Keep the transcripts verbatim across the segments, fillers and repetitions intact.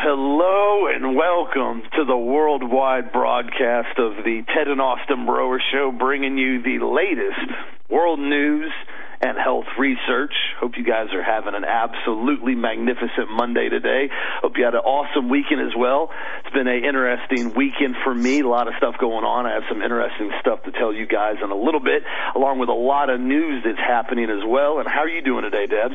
hello, and welcome to the worldwide broadcast of the Ted and Austin Broer Show, bringing you the latest world news and health research. Hope you guys are having an absolutely magnificent Monday today. Hope you had an awesome weekend as well. It's been an interesting weekend for me. A lot of stuff going on. I have some interesting stuff to tell you guys in a little bit, along with a lot of news that's happening as well. And how are you doing today, Dad?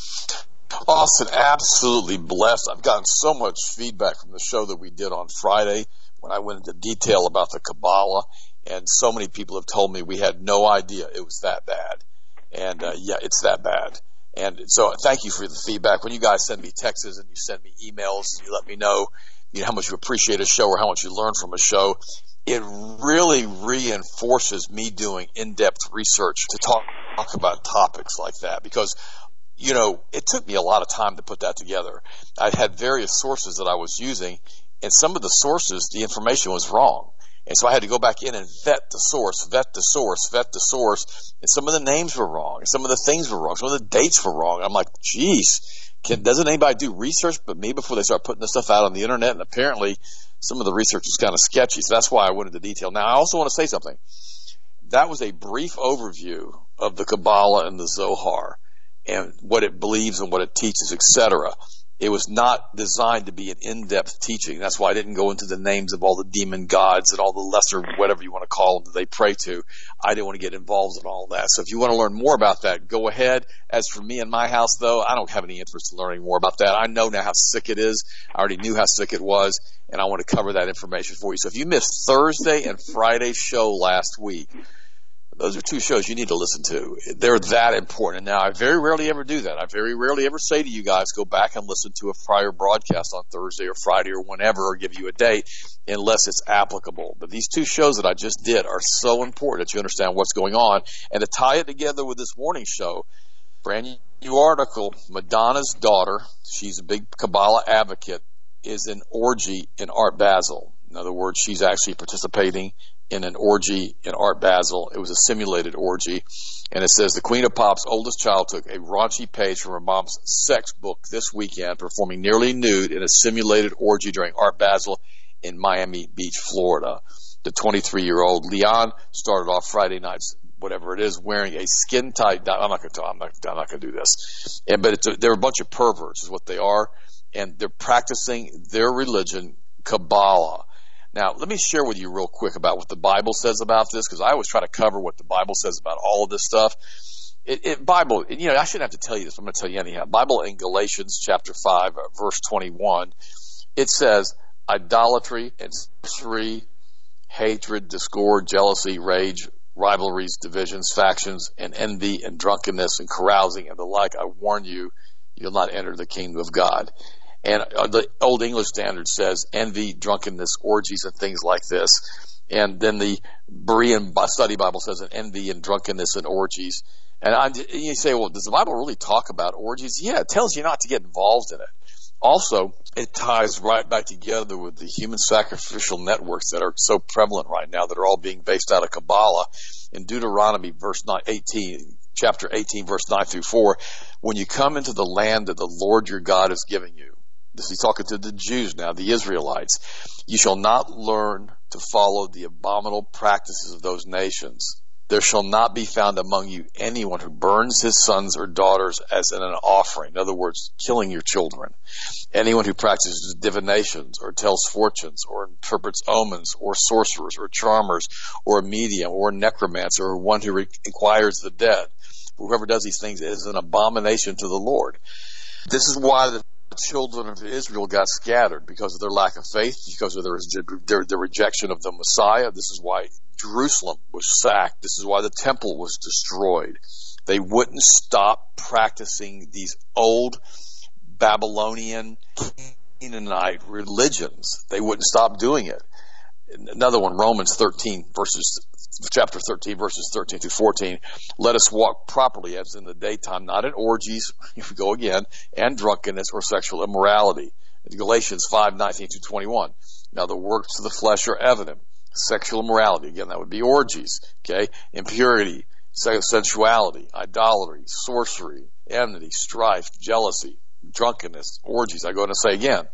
Austin, absolutely blessed. I've gotten so much feedback from the show that we did on Friday when I went into detail about the Kabbalah, and so many people have told me we had no idea it was that bad. And, uh, yeah, it's that bad. And so thank you for the feedback. When you guys send me texts and you send me emails and you let me know, you know, how much you appreciate a show or how much you learn from a show, it really reinforces me doing in-depth research to talk, talk about topics like that, because you know, it took me a lot of time to put that together. I had various sources that I was using, and some of the sources, the information was wrong. And so I had to go back in and vet the source, vet the source, vet the source. And some of the names were wrong, and some of the things were wrong, some of the dates were wrong. I'm like, geez, can, doesn't anybody do research but me before they start putting this stuff out on the internet? And apparently some of the research was kind of sketchy, so that's why I went into detail. Now, I also want to say something. That was a brief overview of the Kabbalah and the Zohar, and what it believes and what it teaches, et cetera. It was not designed to be an in-depth teaching. That's why I didn't go into the names of all the demon gods and all the lesser, whatever you want to call them, that they pray to. I didn't want to get involved in all that. So if you want to learn more about that, go ahead. As for me and my house, though, I don't have any interest in learning more about that. I know now how sick it is. I already knew how sick it was, and I want to cover that information for you. So if you missed Thursday and Friday's show last week, those are two shows you need to listen to. They're that important. Now, I very rarely ever do that. I very rarely ever say to you guys, go back and listen to a prior broadcast on Thursday or Friday or whenever, or give you a date, unless it's applicable. But these two shows that I just did are so important that you understand what's going on. And to tie it together with this morning show, brand new article, Madonna's daughter, she's a big Kabbalah advocate, is an orgy in Art Basel. In other words, she's actually participating in an orgy in Art Basel. It was a simulated orgy. And it says, the Queen of Pop's oldest child took a raunchy page from her mom's sex book this weekend, performing nearly nude in a simulated orgy during Art Basel in Miami Beach, Florida. The twenty-three-year-old Leon started off Friday nights, whatever it is, wearing a skin-tight, I'm not going to I'm not, I'm not going to do this. And, but it's a, they're a bunch of perverts is what they are. And they're practicing their religion, Kabbalah. Now, let me share with you real quick about what the Bible says about this, because I always try to cover what the Bible says about all of this stuff. It, it Bible, you know, I shouldn't have to tell you this, I'm going to tell you anyhow. Bible in Galatians chapter five, verse twenty-one, it says, idolatry and sorcery, hatred, discord, jealousy, rage, rivalries, divisions, factions, and envy, and drunkenness, and carousing, and the like, I warn you, you'll not enter the kingdom of God. And the Old English Standard says envy, drunkenness, orgies, and things like this. And then the Berean Study Bible says envy and drunkenness and orgies. And I, you say, well, does the Bible really talk about orgies? Yeah, it tells you not to get involved in it. Also, it ties right back together with the human sacrificial networks that are so prevalent right now that are all being based out of Kabbalah. In Deuteronomy verse eighteen, chapter eighteen, verse nine through four, when you come into the land that the Lord your God is giving you, this is talking to the Jews now, the Israelites. You shall not learn to follow the abominable practices of those nations. There shall not be found among you anyone who burns his sons or daughters as in an offering. In other words, killing your children. Anyone who practices divinations or tells fortunes or interprets omens or sorcerers or charmers or a medium or a necromancer or one who re- inquires the dead. Whoever does these things is an abomination to the Lord. This is why the children of Israel got scattered, because of their lack of faith, because of their, their, their rejection of the Messiah. This is why Jerusalem was sacked. This is why the temple was destroyed. They wouldn't stop practicing these old Babylonian Canaanite religions. They wouldn't stop doing it. Another one, Romans thirteen, verses chapter thirteen, verses thirteen through fourteen. Let us walk properly as in the daytime, not in orgies, here we go again, and drunkenness or sexual immorality. In Galatians five, nineteen through twenty-one. Now the works of the flesh are evident. Sexual immorality, again, that would be orgies, okay? Impurity, sensuality, idolatry, sorcery, enmity, strife, jealousy, drunkenness, orgies. I go to say again.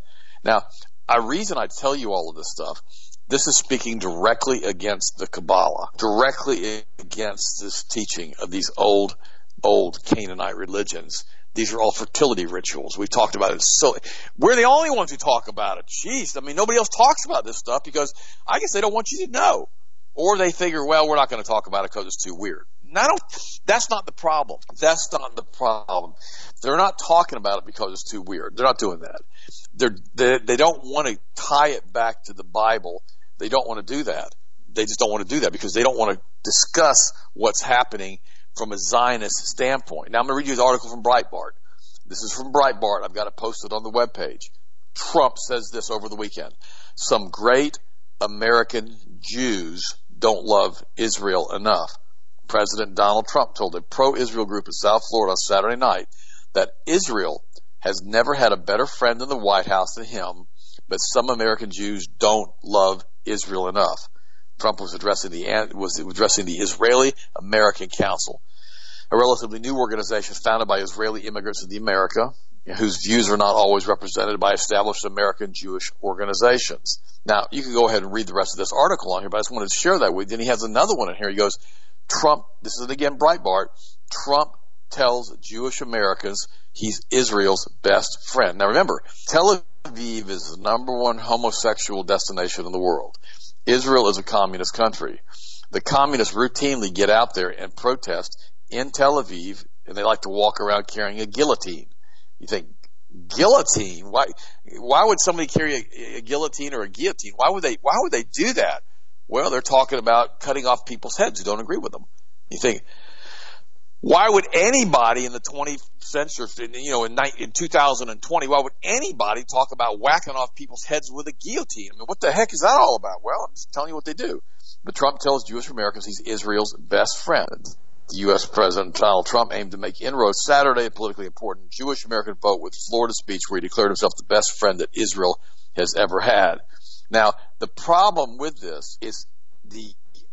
Now, a reason I tell you all of this stuff, this is speaking directly against the Kabbalah, directly against this teaching of these old, old Canaanite religions. These are all fertility rituals. We've talked about it. So we're the only ones who talk about it. Jeez, I mean, nobody else talks about this stuff because I guess they don't want you to know. Or they figure, well, we're not going to talk about it because it's too weird. And I don't, that's not the problem. That's not the problem. They're not talking about it because it's too weird. They're not doing that. They're, they, they don't want to tie it back to the Bible. They don't want to do that. They just don't want to do that because they don't want to discuss what's happening from a Zionist standpoint. Now, I'm going to read you this article from Breitbart. This is from Breitbart. I've got it posted on the webpage. Trump says this over the weekend. Some great American Jews don't love Israel enough. President Donald Trump told a pro-Israel group in South Florida on Saturday night that Israel has never had a better friend in the White House than him, but some American Jews don't love Israel enough. Trump was addressing the was addressing the Israeli American Council, a relatively new organization founded by Israeli immigrants in the America, whose views are not always represented by established American Jewish organizations. Now, you can go ahead and read the rest of this article on here, but I just wanted to share that with you. Then he has another one in here. He goes, Trump, this is again Breitbart, Trump tells Jewish Americans he's Israel's best friend. Now remember, Tel Aviv is the number one homosexual destination in the world. Israel is a communist country. The communists routinely get out there and protest in Tel Aviv, and they like to walk around carrying a guillotine. You think, guillotine? Why why would somebody carry a, a guillotine or a guillotine? Why would they why would they do that? Well, they're talking about cutting off people's heads who don't agree with them. You think, why would anybody in the twentieth century, you know, in, in two thousand twenty, why would anybody talk about whacking off people's heads with a guillotine? I mean, what the heck is that all about? Well, I'm just telling you what they do. But Trump tells Jewish Americans he's Israel's best friend. The U S President Donald Trump aimed to make inroads Saturday, a politically important Jewish American vote with Florida speech where he declared himself the best friend that Israel has ever had. Now, the problem with this is the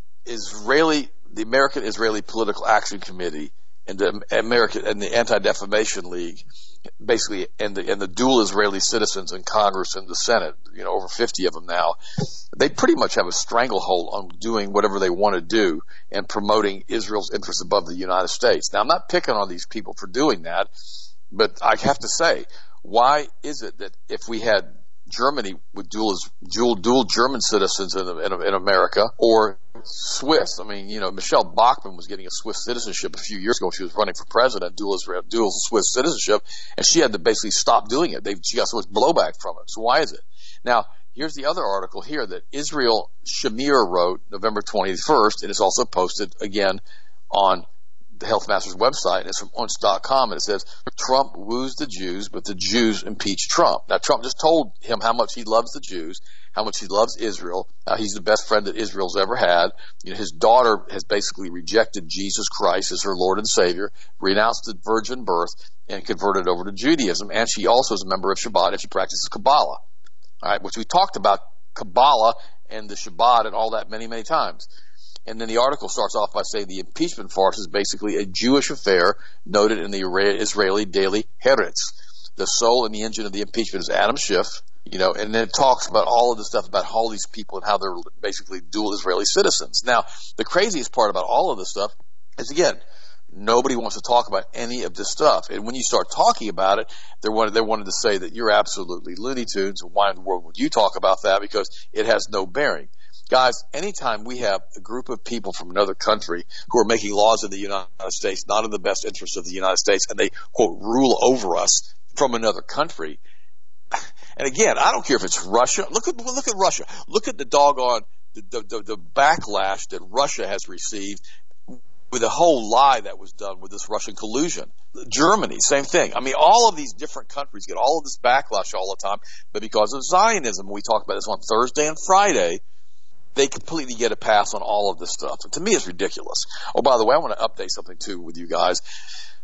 Israeli, the American Israeli Political Action Committee and the American and the Anti-Defamation League, basically, and the and the dual Israeli citizens in Congress and the Senate, you know, over fifty of them now, they pretty much have a stranglehold on doing whatever they want to do and promoting Israel's interests above the United States. Now, I'm not picking on these people for doing that, but I have to say, why is it that if we had Germany with dual dual, dual German citizens in, in, in America, or Swiss. I mean, you know, Michelle Bachmann was getting a Swiss citizenship a few years ago. She was running for president, dual Israel, dual Swiss citizenship, and she had to basically stop doing it. They, she got so much blowback from it. So why is it? Now, here's the other article here that Israel Shamir wrote November twenty-first, and it's also posted again on the Health Masters website, and it's from Unz dot com, and it says, Trump woos the Jews, but the Jews impeach Trump. Now, Trump just told him how much he loves the Jews, how much he loves Israel, how he's the best friend that Israel's ever had. You know, his daughter has basically rejected Jesus Christ as her Lord and Savior, renounced the virgin birth, and converted over to Judaism, and she also is a member of Shabbat, and she practices Kabbalah, all right, which we talked about Kabbalah and the Shabbat and all that many, many times. And then the article starts off by saying the impeachment farce is basically a Jewish affair noted in the Israeli daily Haaretz. The soul and the engine of the impeachment is Adam Schiff, you know, and then it talks about all of the stuff about all these people and how they're basically dual Israeli citizens. Now, the craziest part about all of this stuff is, again, nobody wants to talk about any of this stuff. And when you start talking about it, they wanted, they wanted to say that you're absolutely Looney Tunes, and why in the world would you talk about that? Because it has no bearing. Guys, anytime we have a group of people from another country who are making laws in the United States, not in the best interest of the United States, and they, quote, rule over us from another country. And again, I don't care if it's Russia. Look at look at Russia. Look at the doggone, the, the, the backlash that Russia has received with the whole lie that was done with this Russian collusion. Germany, same thing. I mean, all of these different countries get all of this backlash all the time, but because of Zionism, we talked about this on Thursday and Friday, they completely get a pass on all of this stuff. And to me, it's ridiculous. Oh, by the way, I want to update something, too, with you guys.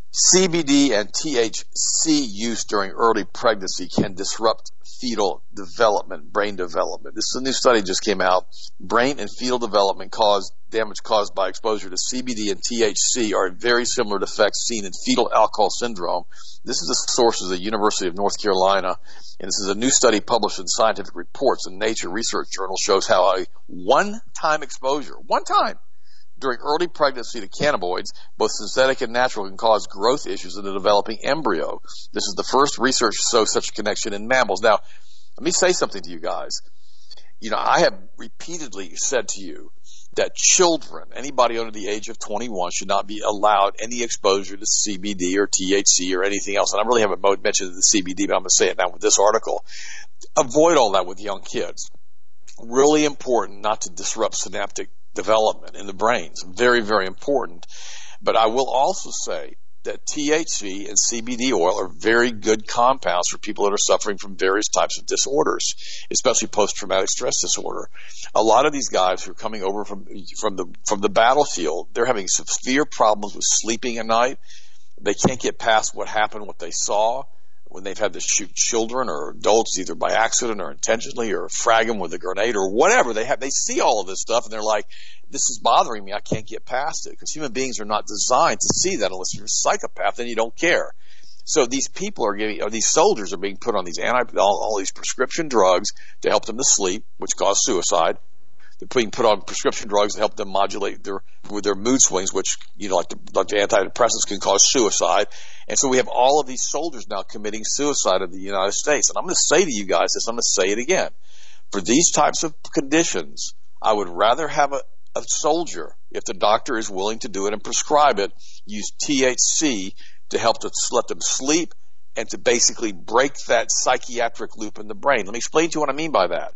C B D and T H C use during early pregnancy can disrupt fetal development, brain development. This is a new study just came out. Brain and fetal development caused damage caused by exposure to C B D and T H C are very similar to effects seen in fetal alcohol syndrome. This is the source of the University of North Carolina, and this is a new study published in Scientific Reports in Nature Research Journal shows how a one-time exposure, one time, during early pregnancy to cannabinoids, both synthetic and natural, can cause growth issues in the developing embryo. This is the first research to show such a connection in mammals. Now, let me say something to you guys. You know, I have repeatedly said to you that children, anybody under the age of twenty-one, should not be allowed any exposure to C B D or T H C or anything else. And I really haven't mentioned the C B D, but I'm going to say it now with this article. Avoid all that with young kids. Really important not to disrupt synaptic development in the brains. Very, very important. But I will also say that T H C and C B D oil are very good compounds for people that are suffering from various types of disorders, especially post-traumatic stress disorder. A lot of these guys who are coming over from from the from the battlefield, they're having severe problems with sleeping at night. They can't get past what happened, what they saw when they've had to shoot children or adults either by accident or intentionally, or frag them with a grenade or whatever. They have, they see all of this stuff and they're like, this is bothering me. I can't get past it, because human beings are not designed to see that unless you're a psychopath and you don't care. So these people are getting, or these soldiers are being put on these anti, all, all these prescription drugs to help them to sleep, which cause suicide. They're being put on prescription drugs to help them modulate their with their mood swings, which, you know, like the, like the antidepressants can cause suicide. And so we have all of these soldiers now committing suicide in the United States. And I'm going to say to you guys this, I'm going to say it again. For these types of conditions, I would rather have a, a soldier, if the doctor is willing to do it and prescribe it, use T H C to help to let them sleep and to basically break that psychiatric loop in the brain. Let me explain to you what I mean by that.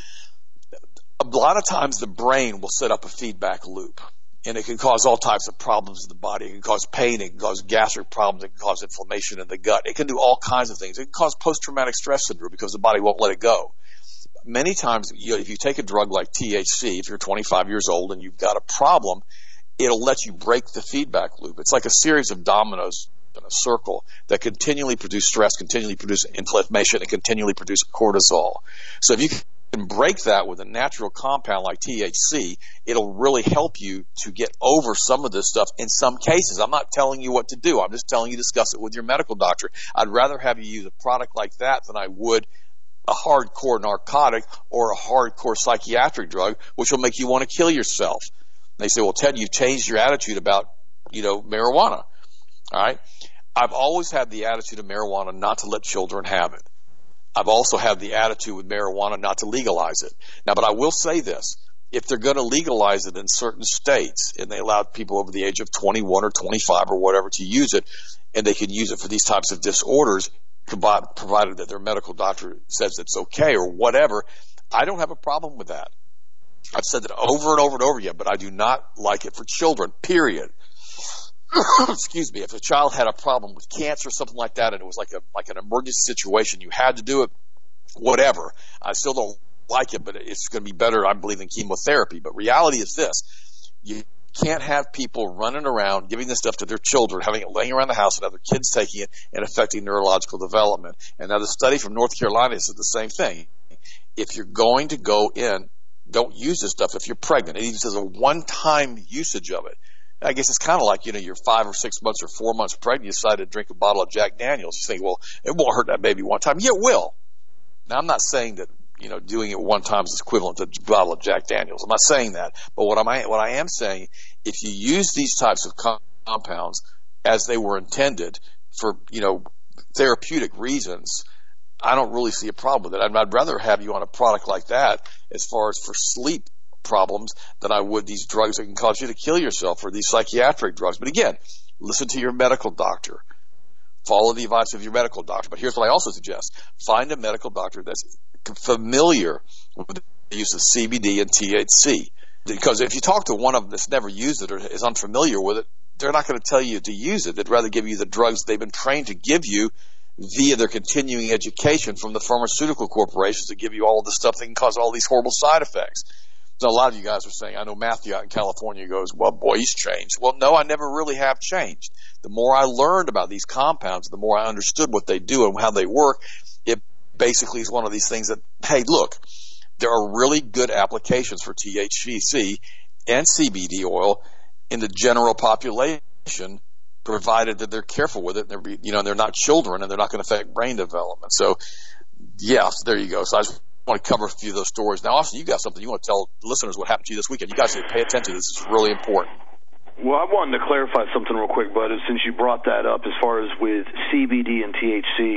A lot of times the brain will set up a feedback loop, and it can cause all types of problems in the body. It can cause pain. It can cause gastric problems. It can cause inflammation in the gut. It can do all kinds of things. It can cause post-traumatic stress syndrome because the body won't let it go. Many times, you know, if you take a drug like T H C, if you're twenty-five years old and you've got a problem, it'll let you break the feedback loop. It's like a series of dominoes in a circle that continually produce stress, continually produce inflammation, and continually produce cortisol. So if you can break that with a natural compound like T H C, it'll really help you to get over some of this stuff in some cases. I'm not telling you what to do. I'm just telling you to discuss it with your medical doctor. I'd rather have you use a product like that than I would a hardcore narcotic or a hardcore psychiatric drug, which will make you want to kill yourself. And they say, well, Ted, you've changed your attitude about, you know, marijuana. All right. I've always had the attitude of marijuana not to let children have it. I've also had the attitude with marijuana not to legalize it. Now, but I will say this. If they're going to legalize it in certain states and they allow people over the age of twenty-one or twenty-five or whatever to use it, and they can use it for these types of disorders, provided that their medical doctor says it's okay or whatever, I don't have a problem with that. I've said that over and over and over again, but I do not like it for children, period. Excuse me, if a child had a problem with cancer or something like that, and it was like a like an emergency situation, you had to do it, whatever. I still don't like it, but it's going to be better, I believe, than chemotherapy. But reality is this: you can't have people running around giving this stuff to their children, having it laying around the house, and other kids taking it and affecting neurological development. And now the study from North Carolina says the same thing. If you're going to go in, don't use this stuff if you're pregnant. It even says a one-time usage of it. I guess it's kind of like, you know, you're five or six months or four months pregnant, you decide to drink a bottle of Jack Daniels. You think, well, it won't hurt that baby one time. Yeah, it will. Now, I'm not saying that, you know, doing it one time is equivalent to a bottle of Jack Daniels. I'm not saying that. But what, am I, what I am saying, if you use these types of compounds as they were intended for, you know, therapeutic reasons, I don't really see a problem with it. I'd, I'd rather have you on a product like that as far as for sleep problems than I would these drugs that can cause you to kill yourself, or these psychiatric drugs. But again, listen to your medical doctor. Follow the advice of your medical doctor. But here's what I also suggest. Find a medical doctor that's familiar with the use of C B D and T H C. Because if you talk to one of them that's never used it or is unfamiliar with it, they're not going to tell you to use it. They'd rather give you the drugs they've been trained to give you via their continuing education from the pharmaceutical corporations that give you all the stuff that can cause all these horrible side effects. So a lot of you guys are saying, I know Matthew out in California goes, well, boy, he's changed. Well, no, I never really have changed. The more I learned about these compounds, the more I understood what they do and how they work. It basically is one of these things that, hey, look, there are really good applications for T H C and C B D oil in the general population, provided that they're careful with it. And they're, you know, they're not children and they're not going to affect brain development. So, yeah, there you go. So I just want to cover a few of those stories. Now, Austin, you got something you want to tell listeners what happened to you this weekend. You guys need to pay attention. This is really important. Well, I wanted to clarify something real quick, Bud, since you brought that up as far as with C B D and T H C.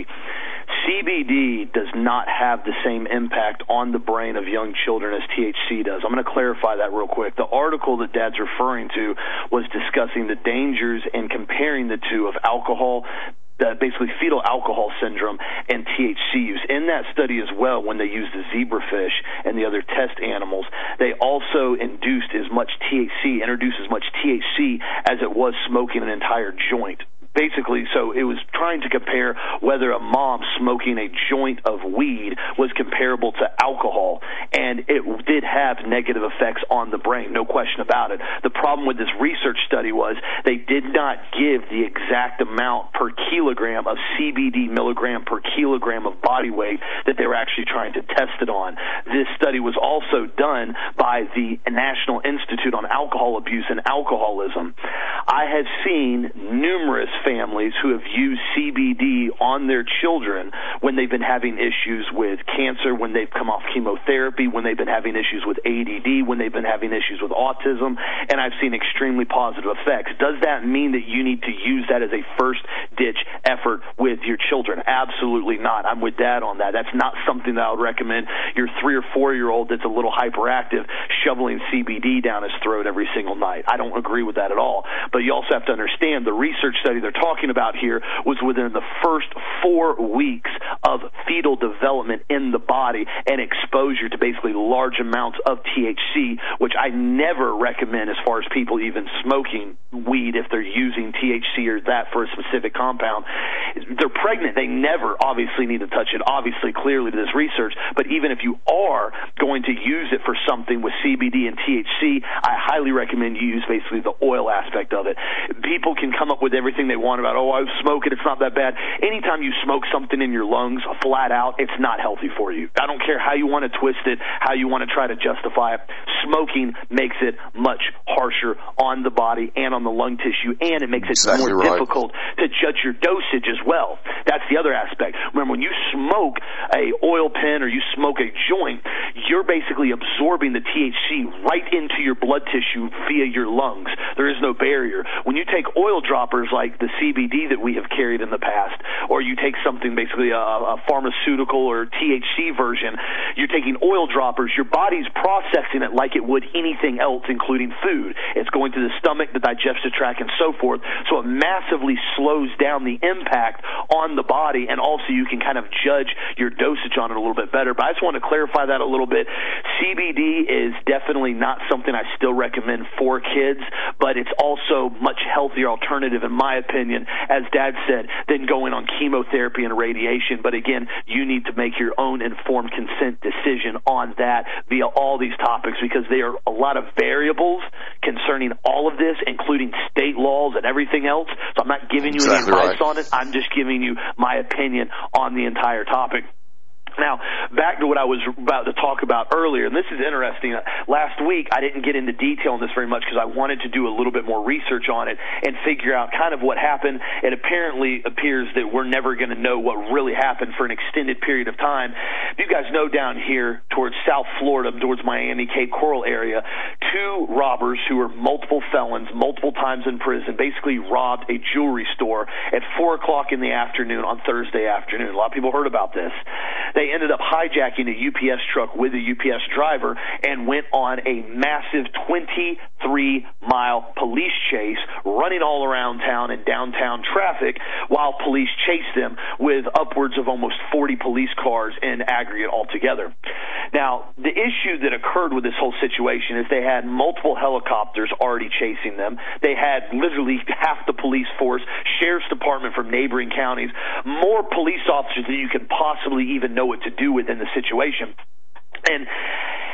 C B D does not have the same impact on the brain of young children as T H C does. I'm going to clarify that real quick. The article that Dad's referring to was discussing the dangers and comparing the two of alcohol, the basically fetal alcohol syndrome, and T H C use. In that study as well, when they used the zebrafish and the other test animals, they also induced as much T H C, introduced as much T H C as it was smoking an entire joint. Basically, so it was trying to compare whether a mom smoking a joint of weed was comparable to alcohol, and it did have negative effects on the brain, no question about it. The problem with this research study was they did not give the exact amount per kilogram of C B D milligram per kilogram of body weight that they were actually trying to test it on. This study was also done by the National Institute on Alcohol Abuse and Alcoholism. I have seen numerous families who have used C B D on their children when they've been having issues with cancer, when they've come off chemotherapy, when they've been having issues with A D D, when they've been having issues with autism, and I've seen extremely positive effects. Does that mean that you need to use that as a first-ditch effort with your children? Absolutely not. I'm with Dad on that. That's not something that I would recommend your three- or four-year-old that's a little hyperactive shoveling C B D down his throat every single night. I don't agree with that at all. But you also have to understand the research study they're talking about here was within the first four weeks of fetal development in the body and exposure to basically large amounts of T H C, which I never recommend as far as people even smoking weed if they're using T H C or that for a specific compound. They're pregnant. They never obviously need to touch it, obviously, clearly to this research. But even if you are going to use it for something with C B D and T H C, I highly recommend you use basically the oil aspect of it. People can come up with everything they want about, oh, I smoke it, it's not that bad. Anytime you smoke something in your lungs flat out, it's not healthy for you. I don't care how you want to twist it, how you want to try to justify it. Smoking makes it much harsher on the body and on the lung tissue, and it makes it exactly more right. difficult to judge your dosage as well. That's the other aspect. Remember, when you smoke a oil pen or you smoke a joint, you're basically absorbing the T H C right into your blood tissue via your lungs. There is no barrier. When you take oil droppers like the C B D that we have carried in the past, or you take something basically a, a pharmaceutical or T H C version, you're taking oil droppers, your body's processing it like it would anything else, including food. It's going to the stomach, the digestive tract, and so forth, so it massively slows down the impact on the body, and also you can kind of judge your dosage on it a little bit better. But I just want to clarify that a little bit. C B D is definitely not something I still recommend for kids, but it's also much healthier alternative, in my opinion, as Dad said, than going on chemotherapy and radiation. But again, you need to make your own informed consent decision on that via all these topics, because there are a lot of variables concerning all of this, including state laws and everything else. So I'm not giving you exactly any advice right. on it. I'm just giving you my opinion on the entire topic. Now, back to what I was about to talk about earlier, and this is interesting. Last week, I didn't get into detail on this very much because I wanted to do a little bit more research on it and figure out kind of what happened. It apparently appears that we're never going to know what really happened for an extended period of time. You guys know down here towards South Florida, towards Miami, Cape Coral area, two robbers who were multiple felons, multiple times in prison, basically robbed a jewelry store at four o'clock in the afternoon on Thursday afternoon. A lot of people heard about this. They ended up hijacking a U P S truck with a U P S driver and went on a massive twenty-three mile police chase, running all around town in downtown traffic while police chased them with upwards of almost forty police cars in aggregate altogether. Now, the issue that occurred with this whole situation is they had multiple helicopters already chasing them. They had literally half the police force, sheriff's department from neighboring counties, more police officers than you could possibly even know what to do within the situation. And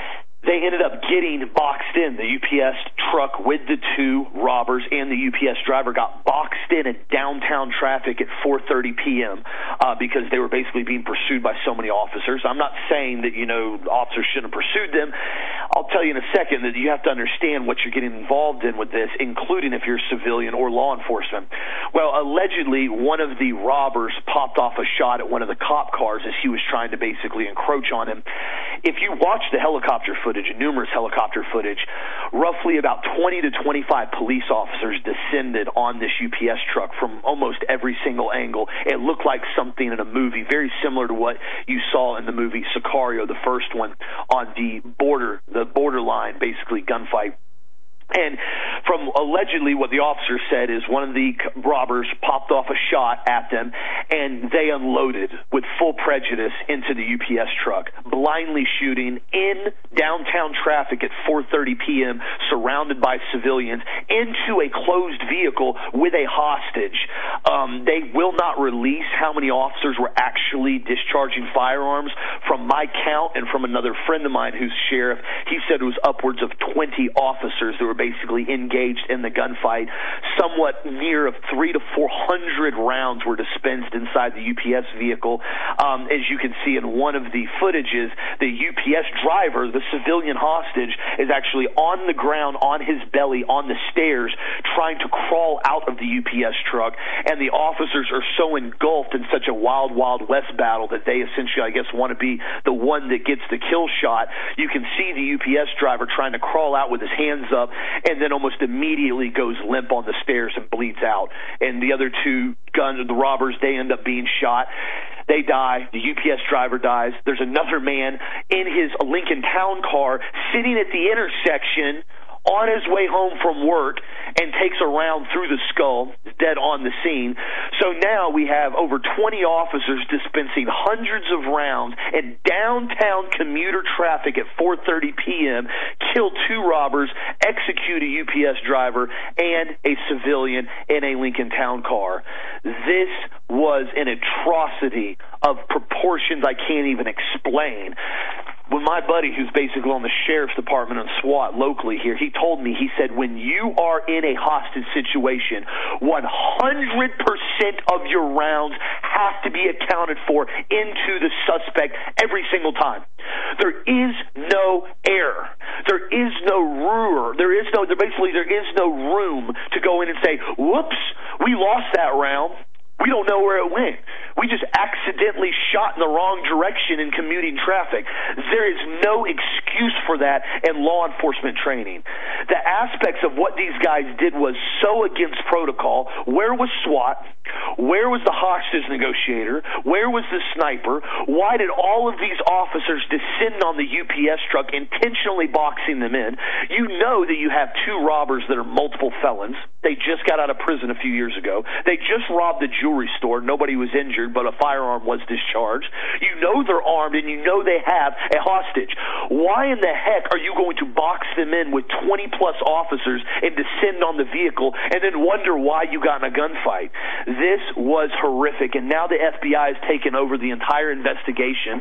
they ended up getting boxed in. The U P S truck with the two robbers and the U P S driver got boxed in at downtown traffic at four thirty p.m. Uh, because they were basically being pursued by so many officers. I'm not saying that, you know, officers shouldn't have pursued them. I'll tell you in a second that you have to understand what you're getting involved in with this, including if you're civilian or law enforcement. Well, allegedly, one of the robbers popped off a shot at one of the cop cars as he was trying to basically encroach on him. If you watch the helicopter footage, numerous helicopter footage, roughly about twenty to twenty-five police officers descended on this U P S truck from almost every single angle. It looked like something in a movie, very similar to what you saw in the movie Sicario, the first one, on the border, the borderline, basically gunfight. And from allegedly what the officer said is one of the robbers popped off a shot at them, and they unloaded with full prejudice into the U P S truck, blindly shooting in downtown traffic at four thirty p.m., surrounded by civilians, into a closed vehicle with a hostage. Um, they will not release how many officers were actually discharging firearms. From my count and from another friend of mine who's sheriff, he said it was upwards of twenty officers that were basically engaged in the gunfight. Somewhat near of three to four hundred rounds were dispensed inside the U P S vehicle. Um, as you can see in one of the footages, the U P S driver, the civilian hostage, is actually on the ground, on his belly, on the stairs, trying to crawl out of the U P S truck. And the officers are so engulfed in such a wild, wild west battle that they essentially, I guess, want to be the one that gets the kill shot. You can see the U P S driver trying to crawl out with his hands up, and then almost immediately goes limp on the stairs and bleeds out. And the other two gun, the robbers, they end up being shot. They die. The U P S driver dies. There's another man in his Lincoln Town car sitting at the intersection on his way home from work and takes a round through the skull, dead on the scene. So now we have over twenty officers dispensing hundreds of rounds in downtown commuter traffic at four thirty p.m., kill two robbers, execute a U P S driver and a civilian in a Lincoln Town car. This was an atrocity of proportions I can't even explain. When my buddy, who's basically on the sheriff's department and SWAT locally here, he told me, he said, when you are in a hostage situation, one hundred percent of your rounds have to be accounted for into the suspect every single time. There is no error. There is no rule. There is no, there basically, there is no room to go in and say, whoops, we lost that round. We don't know where it went. We just accidentally shot in the wrong direction in commuting traffic. There is no excuse for that in law enforcement training. The aspects of what these guys did was so against protocol. Where was SWAT? Where was the hostage negotiator? Where was the sniper? Why did all of these officers descend on the U P S truck, intentionally boxing them in? You know that you have two robbers that are multiple felons. They just got out of prison a few years ago. They just robbed a jewelry store. Nobody was injured, but a firearm was discharged. You know they're armed, and you know they have a hostage. Why in the heck are you going to box them in with twenty-plus officers and descend on the vehicle and then wonder why you got in a gunfight? This was horrific, and now the F B I has taken over the entire investigation.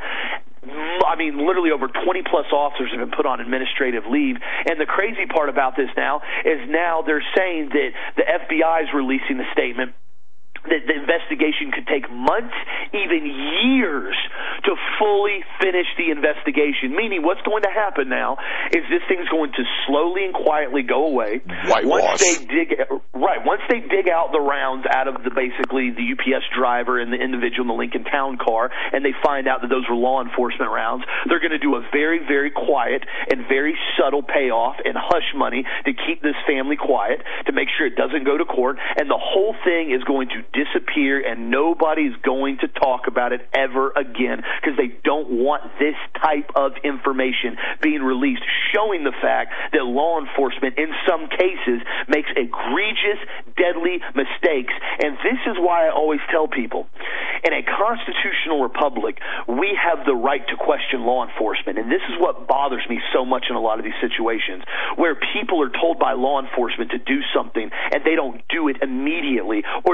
I mean, literally over twenty-plus officers have been put on administrative leave. And the crazy part about this now is now they're saying that the F B I is releasing a statement that the investigation could take months, even years, to fully finish the investigation. Meaning what's going to happen now is this thing's going to slowly and quietly go away. Whitewash. Once they dig, right, once they dig out the rounds out of the basically the U P S driver and the individual in the Lincoln Town car, and they find out that those were law enforcement rounds, they're going to do a very, very quiet and very subtle payoff and hush money to keep this family quiet, to make sure it doesn't go to court, and the whole thing is going to disappear, and nobody's going to talk about it ever again because they don't want this type of information being released, showing the fact that law enforcement in some cases makes egregious, deadly mistakes. And this is why I always tell people, in a constitutional republic, we have the right to question law enforcement. And this is what bothers me so much in a lot of these situations, where people are told by law enforcement to do something and they don't do it immediately, or they question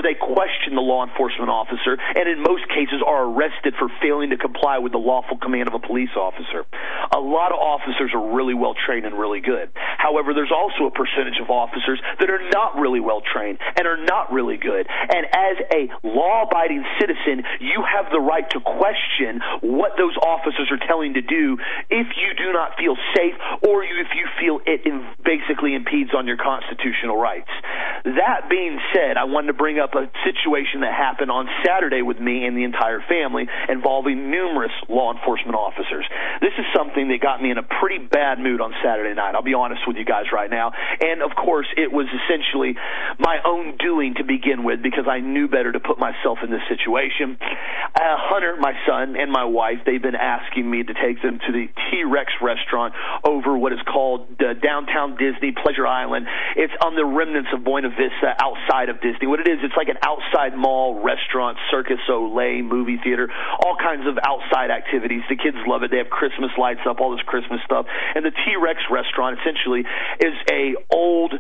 question the law enforcement officer, and in most cases are arrested for failing to comply with the lawful command of a police officer. A lot of officers are really well trained and really good. However, there's also a percentage of officers that are not really well trained and are not really good. And as a law-abiding citizen, you have the right to question what those officers are telling to do if you do not feel safe or you, if you feel it in, basically impedes on your constitutional rights. That being said, I wanted to bring up a situation that happened on Saturday with me and the entire family involving numerous law enforcement officers. This is something that got me in a pretty bad mood on Saturday night. I'll be honest with you guys right now. And, of course, it was essentially my own doing to begin with because I knew better to put myself in this situation. Uh, Hunter, my son, and my wife, they've been asking me to take them to the T-Rex restaurant over what is called uh, Downtown Disney, Pleasure Island. It's on the remnants of Buena Vista outside of Disney. What it is, it's like an outside mall, restaurant, Circus Olay, movie theater, all kinds of outside activities. The kids love it. They have Christmas lights up, all this Christmas stuff. And the T-Rex restaurant essentially is a old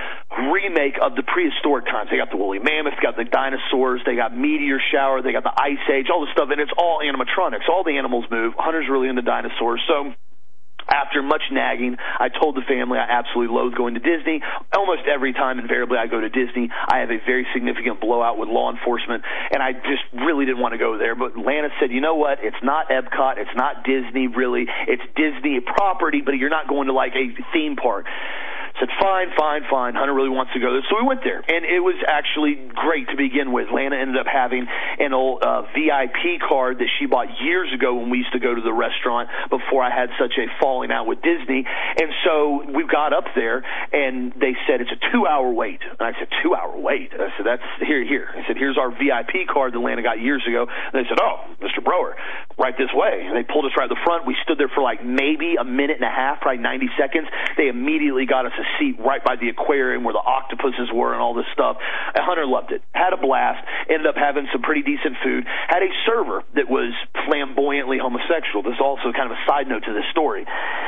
remake of the prehistoric times. They got the woolly mammoth, got the dinosaurs, they got meteor shower, they got the ice age, all this stuff, and it's all animatronics. All the animals move. Hunter's really into dinosaurs, so after much nagging, I told the family I absolutely loathe going to Disney. Almost every time, invariably, I go to Disney, I have a very significant blowout with law enforcement, and I just really didn't want to go there. But Lana said, you know what? It's not Epcot. It's not Disney, really. It's Disney property, but you're not going to, like, a theme park. I said, fine, fine, fine. Hunter really wants to go there. So we went there, and it was actually great to begin with. Lana ended up having an old uh, V I P card that she bought years ago when we used to go to the restaurant before I had such a falling out with Disney. And so we got up there, and they said, it's a two-hour wait. And I said, two-hour wait? I said, that's here, here. I said, here's our V I P card that Lana got years ago. And they said, oh, Mister Brower, right this way. And they pulled us right at the front. We stood there for like maybe a minute and a half, probably ninety seconds. They immediately got us a seat right by the aquarium where the octopuses were and all this stuff. And Hunter loved it. Had a blast. Ended up having some pretty decent food. Had a server that was flamboyantly homosexual. This is also kind of a side note to this story.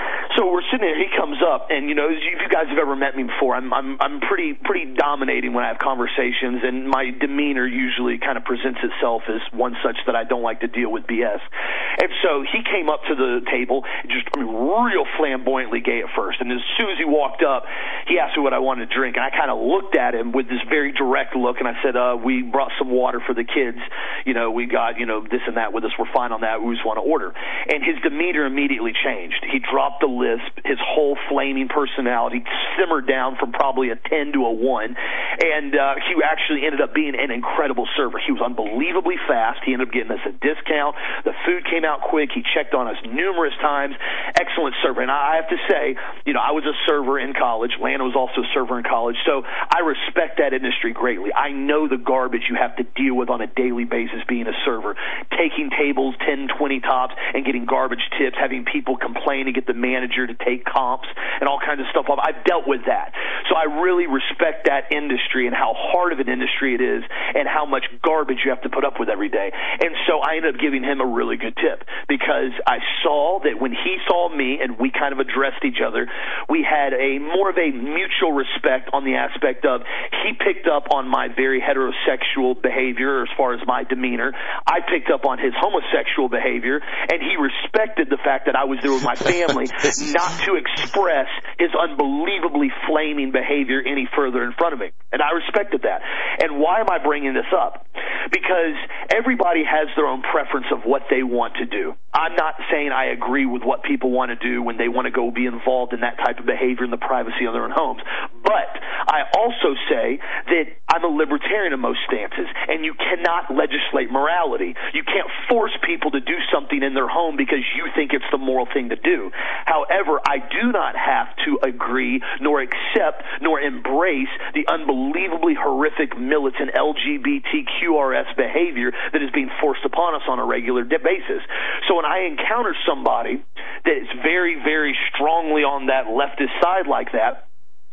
So we're sitting there. He comes up, and you know, if you guys have ever met me before, I'm I'm I'm pretty pretty dominating when I have conversations, and my demeanor usually kind of presents itself as one such that I don't like to deal with B S. And so he came up to the table, just I mean, real flamboyantly gay at first, and as soon as he walked up, he asked me what I wanted to drink, and I kind of looked at him with this very direct look, and I said, uh, we brought some water for the kids. You know, we got, you know, this and that with us. We're fine on that. We just want to order. And his demeanor immediately changed. He dropped the lisp. His whole flaming personality simmered down from probably a ten to a one, and uh, he actually ended up being an incredible server. He was unbelievably fast. He ended up getting us a discount. The food came out quick. He checked on us numerous times. Excellent server. And I have to say, you know, I was a server in college. Lana was also a server in college, so I respect that industry greatly. I know the garbage you have to deal with on a daily basis being a server, taking tables ten, twenty tops and getting garbage tips, having people complain to get the manager to take comps and all kinds of stuff off. I've dealt with that. So I really respect that industry and how hard of an industry it is and how much garbage you have to put up with every day. And so I ended up giving him a really good tip because I saw that when he saw me and we kind of addressed each other, we had a more of a mutual respect on the aspect of he picked up on my very heterosexual behavior as far as my demeanor. I picked up on his homosexual behavior, and he respected the fact that I was there with my family not to express his unbelievably flaming behavior any further in front of me. And I respected that. And why am I bringing this up? Because everybody has their own preference of what they want to do. I'm not saying I agree with what people want to do when they want to go be involved in that type of behavior in the privacy of their own homes. But I also say that I'm a libertarian in most stances, and you cannot legislate morality. You can't force people to do something in their home because you think it's the moral thing to do. However, I do not have to agree nor accept nor embrace the unbelievably horrific militant L G B T Q R S behavior that is being forced upon us on a regular basis. So when I encounter somebody that is very, very strongly on that leftist side like that,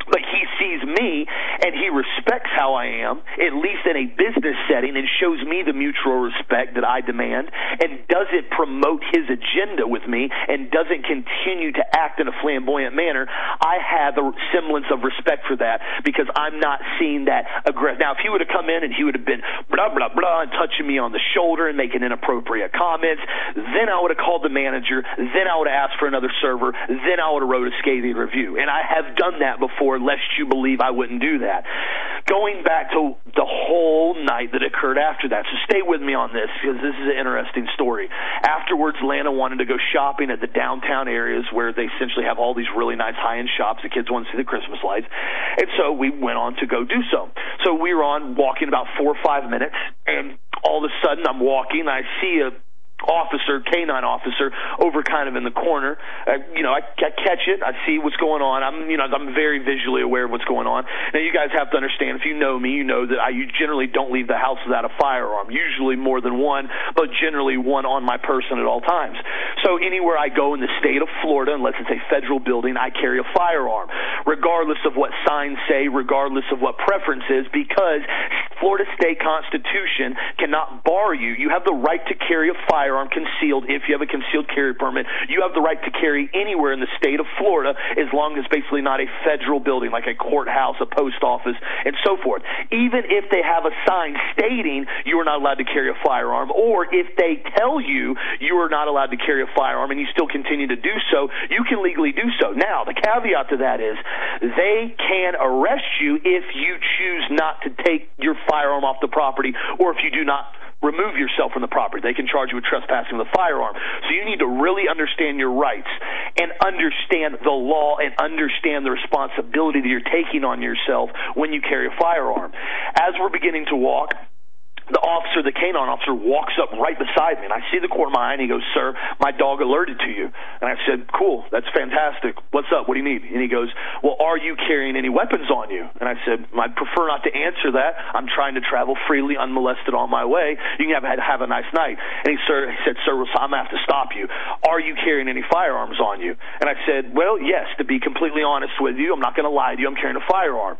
But he sees me, and he respects how I am, at least in a business setting, and shows me the mutual respect that I demand, and doesn't promote his agenda with me, and doesn't continue to act in a flamboyant manner. I have a semblance of respect for that, because I'm not seeing that aggressive. Now, if he would have come in and he would have been blah, blah, blah, and touching me on the shoulder and making inappropriate comments, then I would have called the manager, then I would have asked for another server, then I would have wrote a scathing review. And I have done that before, lest you believe I wouldn't do that. Going back to the whole night that occurred after that, so stay with me on this, because this is an interesting story. Afterwards, Lana wanted to go shopping at the downtown areas where they essentially have all these really nice high-end shops. The kids want to see the Christmas lights. And so we went on to go do so. So we were on walking about four or five minutes, and all of a sudden I'm walking, and I see a officer, canine officer, over kind of in the corner. Uh, you know, I, I catch it. I see what's going on. I'm, you know, I'm very visually aware of what's going on. Now, you guys have to understand, if you know me, you know that I you generally don't leave the house without a firearm, usually more than one, but generally one on my person at all times. So anywhere I go in the state of Florida, unless it's a federal building, I carry a firearm, regardless of what signs say, regardless of what preference is, because Florida state constitution cannot bar you. You have the right to carry a firearm Firearm concealed if you have a concealed carry permit. You have the right to carry anywhere in the state of Florida as long as basically not a federal building like a courthouse, a post office, and so forth. Even if they have a sign stating you are not allowed to carry a firearm, or if they tell you you are not allowed to carry a firearm and you still continue to do so, you can legally do so. Now, the caveat to that is they can arrest you if you choose not to take your firearm off the property, or if you do not remove yourself from the property. They can charge you with trespassing with a firearm. So you need to really understand your rights and understand the law and understand the responsibility that you're taking on yourself when you carry a firearm. As we're beginning to walk, the officer, the canine officer, walks up right beside me, and I see the corner of my eye, and he goes, "Sir, my dog alerted to you." And I said, "Cool, that's fantastic. What's up? What do you need?" And he goes, "Well, are you carrying any weapons on you?" And I said, "I'd prefer not to answer that. I'm trying to travel freely, unmolested on my way. You can have, have a nice night." And he, sir, he said, "Sir, I'm going to have to stop you. Are you carrying any firearms on you?" And I said, "Well, yes, to be completely honest with you. I'm not going to lie to you. I'm carrying a firearm."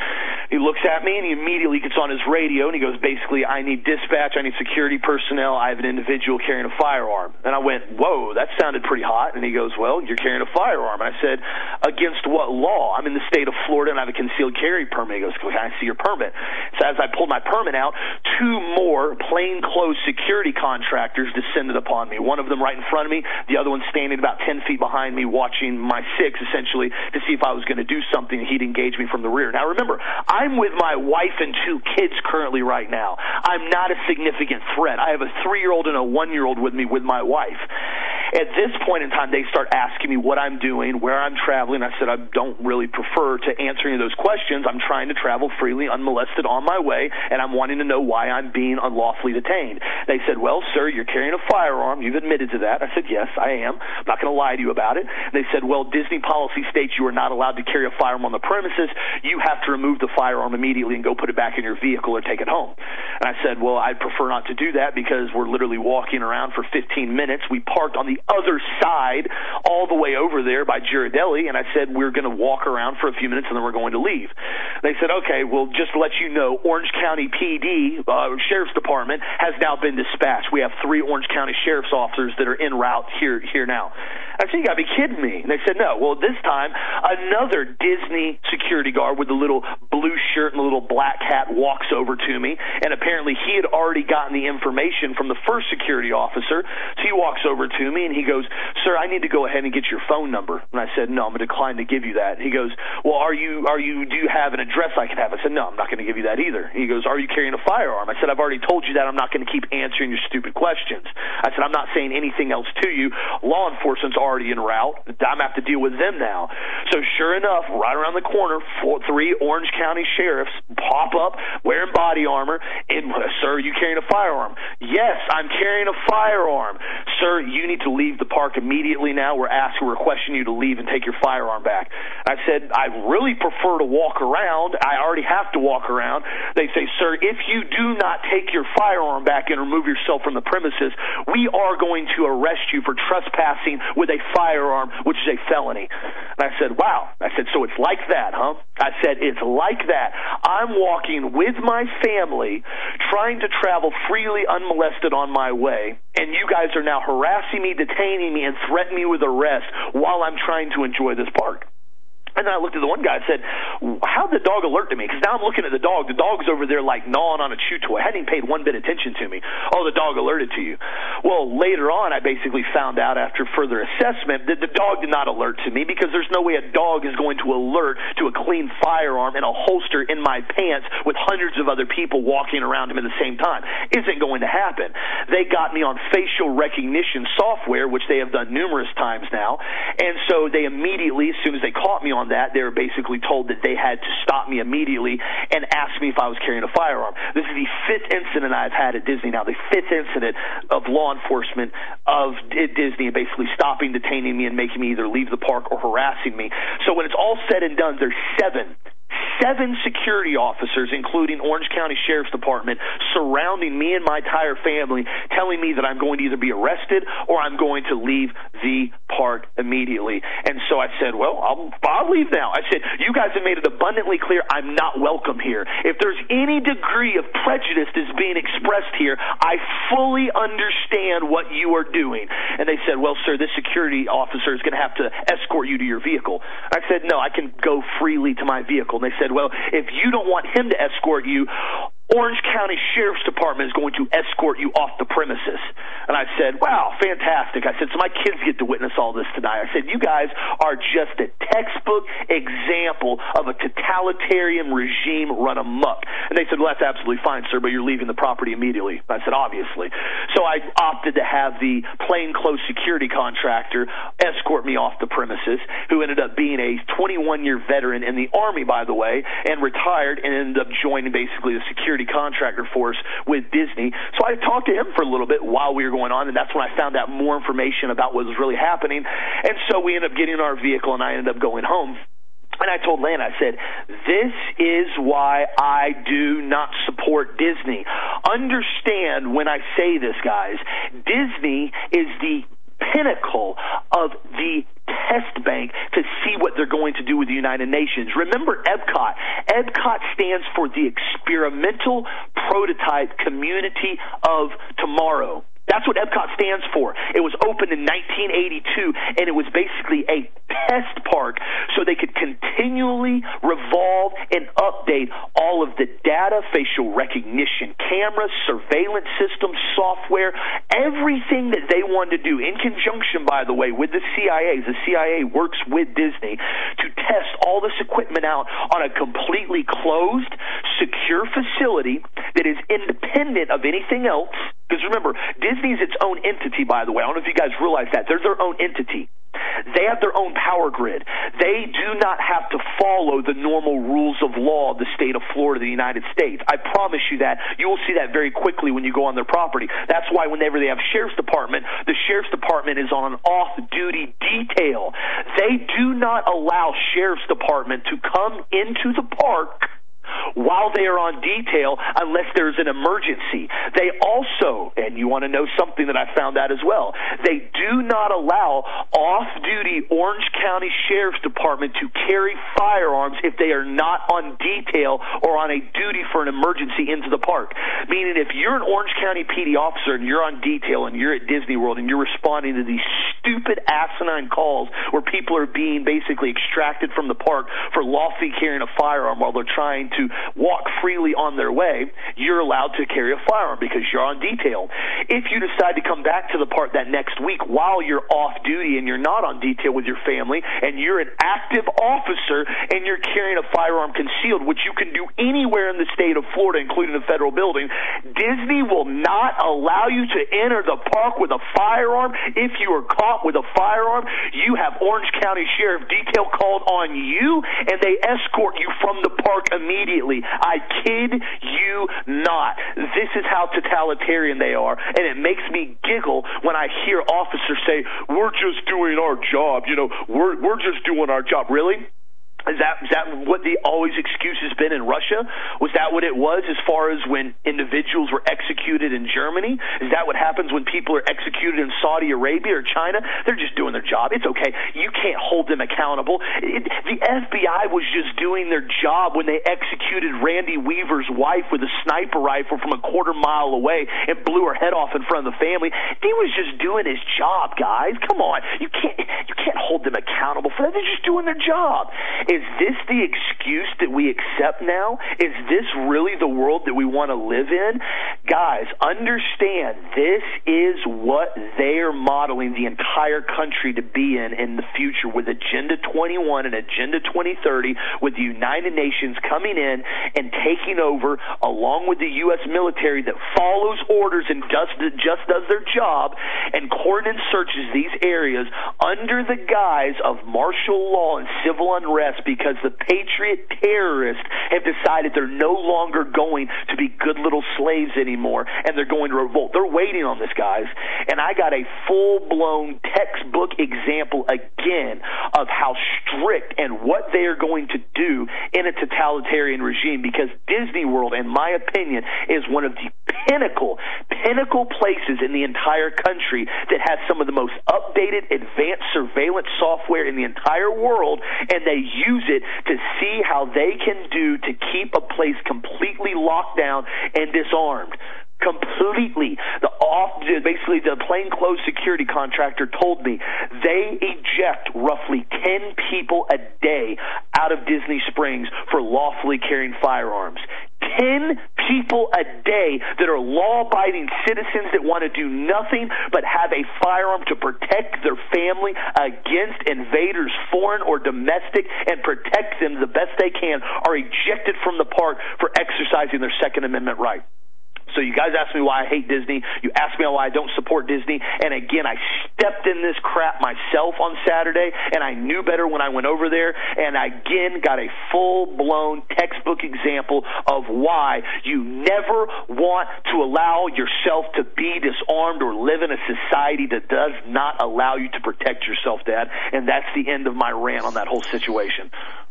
He looks at me, and he immediately gets on his radio, and he goes, basically, "I need dispatch, I need security personnel, I have an individual carrying a firearm." And I went, "Whoa, that sounded pretty hot." And he goes, "Well, you're carrying a firearm." And I said, "Against what law?" "I'm in the state of Florida, and I have a concealed carry permit." He goes, "Can I see your permit?" So as I pulled my permit out, two more plainclothes security contractors descended upon me, one of them right in front of me, the other one standing about ten feet behind me, watching my six, essentially, to see if I was going to do something. He'd engage me from the rear. Now, remember, I'm with my wife and two kids currently right now. I'm not a significant threat. I have a three-year-old and a one-year-old with me with my wife. At this point in time, they start asking me what I'm doing, where I'm traveling. I said I don't really prefer to answer any of those questions. I'm trying to travel freely, unmolested on my way, and I'm wanting to know why I'm being unlawfully detained. They said, "Well, sir, you're carrying a firearm. You've admitted to that." I said, "Yes, I am. I'm not going to lie to you about it." They said, "Well, Disney policy states you are not allowed to carry a firearm on the premises. You have to remove the firearm immediately and go put it back in your vehicle or take it home." And I said, "Well, I'd prefer not to do that because we're literally walking around for fifteen minutes. We parked on the other side all the way over there by Ghirardelli," and I said, "We're going to walk around for a few minutes and then we're going to leave." They said, "Okay, well, just to let you know, Orange County P D, uh, Sheriff's Department, has now been dispatched. We have three Orange County Sheriff's officers that are en route here, here now." I said, "You got to be kidding me." And they said, "No." Well, this time, another Disney security guard with a little blue shirt and a little black hat walks over to me, and apparently he had already gotten the information from the first security officer. So he walks over to me, and he goes, "Sir, I need to go ahead and get your phone number." And I said, "No, I'm going to decline to give you that." He goes, "Well, are you, are you, do you have an address I can have?" I said, "No, I'm not going to give you that either." He goes, "Are you carrying a firearm?" I said, "I've already told you that. I'm not going to keep answering your stupid questions." I said, "I'm not saying anything else to you. Law enforcement's already en route. I'm going to have to deal with them now." So sure enough, right around the corner, four, three Orange County sheriffs pop up wearing body armor. And, "Sir, are you carrying a firearm?" "Yes, I'm carrying a firearm." "Sir, you need to leave the park immediately now. We're asked, we're requesting you to leave and take your firearm back. I said, I really prefer to walk around. I already have to walk around. They say, sir, if you do not take your firearm back and remove yourself from the premises, we are going to arrest you for trespassing with a firearm, which is a felony. And I said, wow. I said, so it's like that, huh? I said, it's like that. I'm walking with my family, trying to travel freely unmolested on my way, and you guys are now harassing me, detaining me, and threatening me with arrest while I'm trying to enjoy this park. And then I looked at the one guy and said, how'd the dog alert to me? Because now I'm looking at the dog. The dog's over there like gnawing on a chew toy. Hadn't even paid one bit of attention to me. Oh, the dog alerted to you. Well, later on, I basically found out after further assessment that the dog did not alert to me, because there's no way a dog is going to alert to a clean firearm in a holster in my pants with hundreds of other people walking around him at the same time. Isn't going to happen. They got me on facial recognition software, which they have done numerous times now. And so they immediately, as soon as they caught me on that, they were basically told that they had to stop me immediately and ask me if I was carrying a firearm. This is the fifth incident I've had at Disney now, the fifth incident of law enforcement of Disney basically stopping, detaining me, and making me either leave the park or harassing me. So when it's all said and done, there's seven Seven security officers, including Orange County Sheriff's Department, surrounding me and my entire family, telling me that I'm going to either be arrested or I'm going to leave the park immediately. And so I said, well, I'll, I'll leave now. I said, you guys have made it abundantly clear I'm not welcome here. If there's any degree of prejudice that's being expressed here, I fully understand what you are doing. And they said, well, sir, this security officer is going to have to escort you to your vehicle. I said, no, I can go freely to my vehicle. And they said, well, if you don't want him to escort you, Orange County Sheriff's Department is going to escort you off the premises. And I said, wow, fantastic. I said, so my kids get to witness all this tonight. I said, you guys are just a textbook example of a totalitarian regime run amok. And they said, well, that's absolutely fine, sir, but you're leaving the property immediately. I said, obviously. So I opted to have the plainclothes security contractor escort me off the premises, who ended up being a twenty-one-year veteran in the Army, by the way, and retired, and ended up joining basically the security contractor force with Disney. So I talked to him for a little bit while we were going on, and that's when I found out more information about what was really happening. And so we ended up getting in our vehicle, and I ended up going home. And I told Lana, I said, this is why I do not support Disney. Understand when I say this, guys, Disney is the pinnacle of the test bank to see what they're going to do with the United Nations. Remember EBCOT. EBCOT stands for the Experimental Prototype Community of Tomorrow. That's what EBCOT stands for. It was opened in nineteen eighty-two, and it was basically a test park so they could continually revolve and update all of the data, facial recognition cameras, surveillance systems, software, everything that they wanted to do in conjunction, by the way, with the C I A. The C I A works with Disney to test all this equipment out on a completely closed, secure facility that is independent of anything else. Because remember, Disney's its own entity, by the way. I don't know if you guys realize that. They're their own entity. They have their own power grid. They do not have to follow the normal rules of law of the state of Florida, the United States. I promise you that. You will see that very quickly when you go on their property. That's why whenever they have Sheriff's Department, the Sheriff's Department is on an off-duty detail. They do not allow Sheriff's Department to come into the park while they are on detail unless there's an emergency. They also, and you want to know something that I found out as well, they do not allow off-duty Orange County Sheriff's Department to carry firearms if they are not on detail or on a duty for an emergency into the park. Meaning if you're an Orange County P D officer and you're on detail and you're at Disney World and you're responding to these stupid asinine calls where people are being basically extracted from the park for lawfully carrying a firearm while they're trying to walk freely on their way, you're allowed to carry a firearm because you're on detail. If you decide to come back to the park that next week while you're off duty and you're not on detail with your family and you're an active officer and you're carrying a firearm concealed, which you can do anywhere in the state of Florida, including the federal building, Disney will not allow you to enter the park with a firearm if you are caught shop with a firearm, you have Orange County Sheriff Detail called on you, and they escort you from the park immediately. I kid you not. This is how totalitarian they are, and it makes me giggle when I hear officers say, we're just doing our job. You know, we're, we're just doing our job. Really? Is that, is that what the always excuse has been in Russia? Was that what it was as far as when individuals were executed in Germany? Is that what happens when people are executed in Saudi Arabia or China? They're just doing their job. It's okay. You can't hold them accountable. It, the F B I was just doing their job when they executed Randy Weaver's wife with a sniper rifle from a quarter mile away and blew her head off in front of the family. He was just doing his job, guys. Come on. You can't, you can't hold them accountable for that. They're just doing their job. Is this the excuse that we accept now? Is this really the world that we want to live in? Guys, understand this is what they are modeling the entire country to be in in the future with Agenda twenty-one and Agenda twenty thirty, with the United Nations coming in and taking over along with the U S military that follows orders and just, just does their job and coordinates searches these areas under the guise of martial law and civil unrest, because the patriot terrorists have decided they're no longer going to be good little slaves anymore, and they're going to revolt. They're waiting on this, guys. And I got a full-blown textbook example again of how strict and what they are going to do in a totalitarian regime, because Disney World, in my opinion, is one of the pinnacle, pinnacle places in the entire country that has some of the most updated, advanced surveillance software in the entire world, and they use it to see how they can do to keep a place completely locked down and disarmed. Completely. The off, basically the plainclothes security contractor told me they eject roughly ten people a day out of Disney Springs for lawfully carrying firearms. Ten people a day that are law-abiding citizens that want to do nothing but have a firearm to protect their family against invaders, foreign or domestic, and protect them the best they can, are ejected from the park for exercising their Second Amendment right. So you guys ask me why I hate Disney. You ask me why I don't support Disney. And again, I stepped in this crap myself on Saturday, and I knew better when I went over there. And I again got a full-blown textbook example of why you never want to allow yourself to be disarmed or live in a society that does not allow you to protect yourself, Dad. And that's the end of my rant on that whole situation.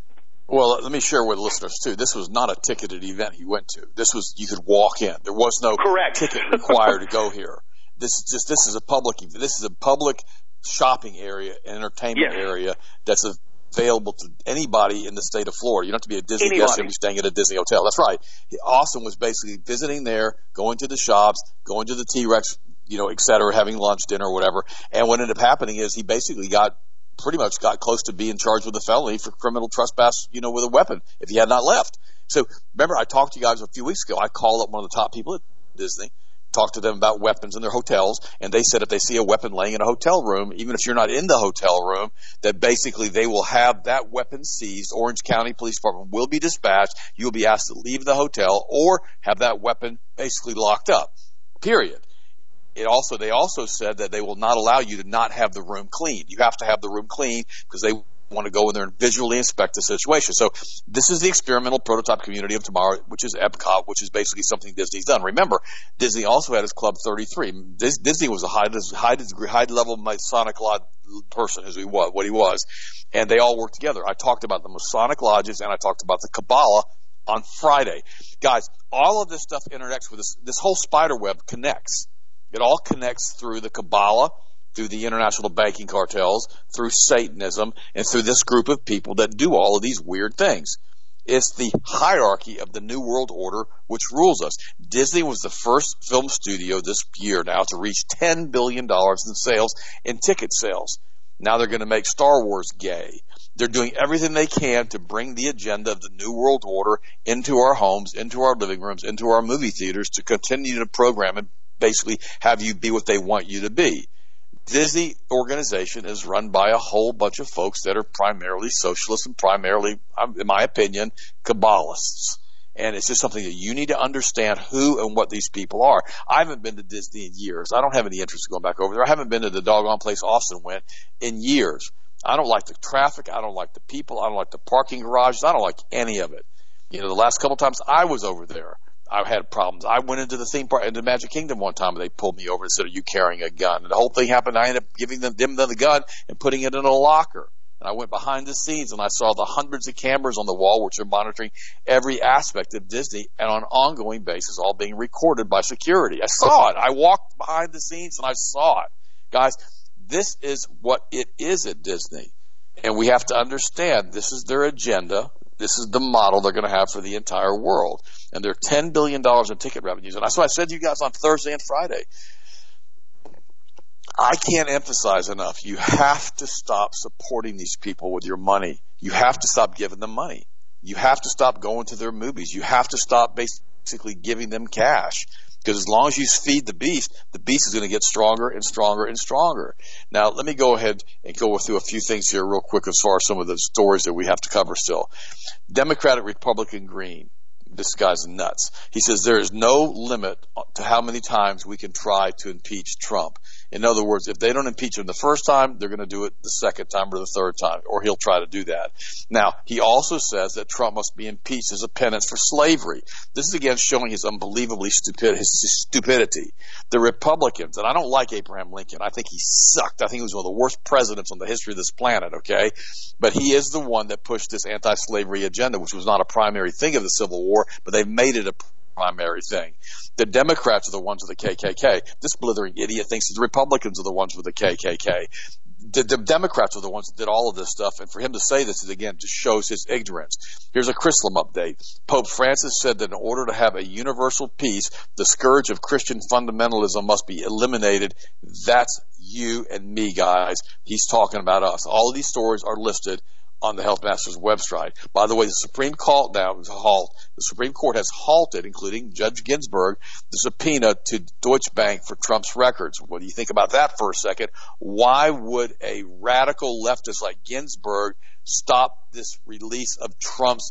Well, let me share with listeners, too. This was not a ticketed event he went to. This was, you could walk in. There was no Correct. ticket required to go here. This is just, this is a public, this is a public shopping area, entertainment yes. area that's available to anybody in the state of Florida. You don't have to be a Disney anybody. guest and be staying at a Disney hotel. That's right. Austin was basically visiting there, going to the shops, going to the T-Rex, you know, et cetera, having lunch, dinner, whatever. And what ended up happening is he basically got pretty much got close to being charged with a felony for criminal trespass, you know, with a weapon if he had not left. So remember, I talked to you guys a few weeks ago. I called up one of the top people at Disney, talked to them about weapons in their hotels, and they said if they see a weapon laying in a hotel room, even if you're not in the hotel room, that basically they will have that weapon seized. Orange County Police Department will be dispatched. You'll be asked to leave the hotel or have that weapon basically locked up, period. It also, they also said that they will not allow you to not have the room cleaned. You have to have the room clean because they want to go in there and visually inspect the situation. So this is the experimental prototype community of tomorrow, which is Epcot, which is basically something Disney's done. Remember, Disney also had his Club thirty-three. Disney was a high, high, high level Masonic Lodge person, as he was, what he was, and they all worked together. I talked about the Masonic Lodges and I talked about the Kabbalah on Friday. Guys, all of this stuff interacts with this. This whole spider web connects. It all connects through the Kabbalah, through the international banking cartels, through Satanism, and through this group of people that do all of these weird things. It's the hierarchy of the New World Order which rules us. Disney was the first film studio this year now to reach ten billion dollars in sales in ticket sales. Now they're going to make Star Wars gay. They're doing everything they can to bring the agenda of the New World Order into our homes, into our living rooms, into our movie theaters to continue to program and basically have you be what they want you to be. Disney organization is run by a whole bunch of folks that are primarily socialists and primarily, in my opinion, Kabbalists. And it's just something that you need to understand who and what these people are. I haven't been to Disney in years. I don't have any interest in going back over there. I haven't been to the doggone place Austin went in years. I don't like the traffic. I don't like the people. I don't like the parking garages. I don't like any of it. You know, the last couple times I was over there, I had problems. I went into the theme park, into Magic Kingdom one time, and they pulled me over and said, "Are you carrying a gun?" And the whole thing happened. I ended up giving them, them the gun and putting it in a locker. And I went behind the scenes and I saw the hundreds of cameras on the wall which are monitoring every aspect of Disney and on an ongoing basis, all being recorded by security. I saw it. I walked behind the scenes and I saw it. Guys, this is what it is at Disney. And we have to understand this is their agenda. This is the model they're going to have for the entire world. And they're ten billion dollars in ticket revenues. And that's what I said to you guys on Thursday and Friday. I can't emphasize enough. You have to stop supporting these people with your money. You have to stop giving them money. You have to stop going to their movies. You have to stop basically giving them cash. Because as long as you feed the beast, the beast is going to get stronger and stronger and stronger. Now, let me go ahead and go through a few things here real quick as far as some of the stories that we have to cover still. Democratic, Republican, Green. This guy's nuts. He says there is no limit to how many times we can try to impeach Trump. In other words, if they don't impeach him the first time, they're going to do it the second time or the third time, or he'll try to do that. Now, he also says that Trump must be impeached as a penance for slavery. This is again showing his unbelievably stupid, his stupidity. The Republicans, and I don't like Abraham Lincoln. I think he sucked. I think he was one of the worst presidents on the history of this planet, okay? But he is the one that pushed this anti-slavery agenda, which was not a primary thing of the Civil War, but they've made it a primary thing. The Democrats are the ones with the K K K. This blithering idiot thinks the Republicans are the ones with the K K K. The, the Democrats are the ones that did all of this stuff, and for him to say this, again, just shows his ignorance. Here's a Chrislam update. Pope Francis said that in order to have a universal peace, the scourge of Christian fundamentalism must be eliminated. That's you and me, guys. He's talking about us. All of these stories are listed on the Health Masters website. By the way, the Supreme Court now is halt. The Supreme Court has halted, including Judge Ginsburg, the subpoena to Deutsche Bank for Trump's records. What do you think about that for a second? Why would a radical leftist like Ginsburg stop this release of Trump's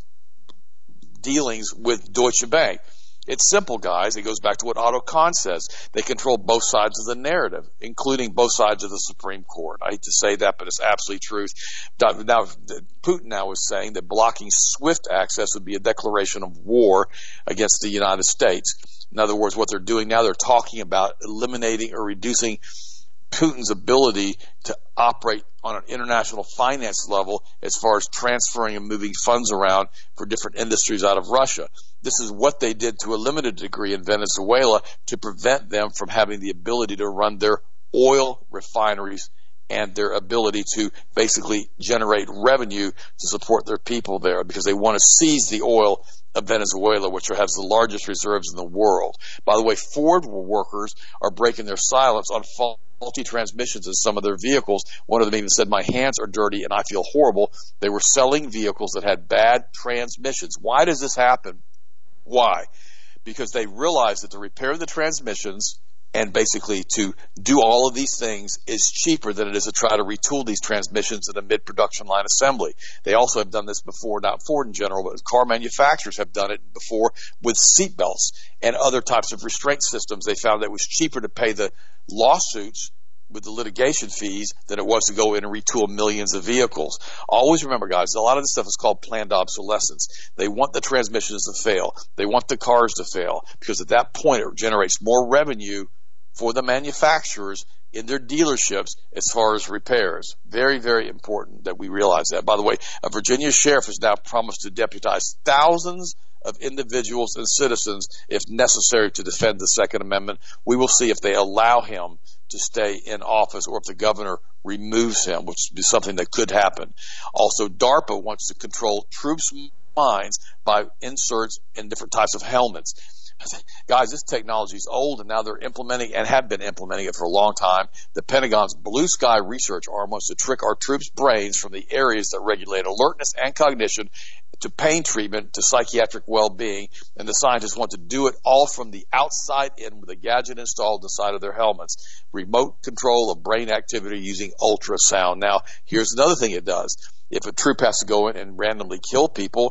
dealings with Deutsche Bank? It's simple, guys. It goes back to what Otto Kahn says. They control both sides of the narrative, including both sides of the Supreme Court. I hate to say that, but it's absolutely truth. Now, Putin now is saying that blocking SWIFT access would be a declaration of war against the United States. In other words, what they're doing now, they're talking about eliminating or reducing Putin's ability to operate on an international finance level as far as transferring and moving funds around for different industries out of Russia. This is what they did to a limited degree in Venezuela to prevent them from having the ability to run their oil refineries and their ability to basically generate revenue to support their people there, because they want to seize the oil of Venezuela, which has the largest reserves in the world. By the way, Ford workers are breaking their silence on faulty transmissions in some of their vehicles. One of them even said, "My hands are dirty and I feel horrible." They were selling vehicles that had bad transmissions. Why does this happen? Why? Because they realize that to repair the transmissions and basically to do all of these things is cheaper than it is to try to retool these transmissions in a mid-production line assembly. They also have done this before, not Ford in general, but car manufacturers have done it before with seatbelts and other types of restraint systems. They found that it was cheaper to pay the lawsuits with the litigation fees than it was to go in and retool millions of vehicles. Always remember, guys, a lot of this stuff is called planned obsolescence. They want the transmissions to fail. They want the cars to fail, because at that point it generates more revenue for the manufacturers in their dealerships as far as repairs. Very, very important that we realize that. By the way, a Virginia sheriff has now promised to deputize thousands of individuals and citizens if necessary to defend the Second Amendment. We will see if they allow him to stay in office or if the governor removes him, which would be something that could happen. Also, DARPA wants to control troops' minds by inserts in different types of helmets. Guys, this technology is old, and now they're implementing and have been implementing it for a long time. The Pentagon's Blue Sky research arm wants to trick our troops' brains from the areas that regulate alertness and cognition to pain treatment to psychiatric well-being, and the scientists want to do it all from the outside in with a gadget installed inside of their helmets. Remote control of brain activity using ultrasound. Now, here's another thing it does. If a troop has to go in and randomly kill people,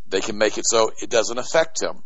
They can make it so it doesn't affect him.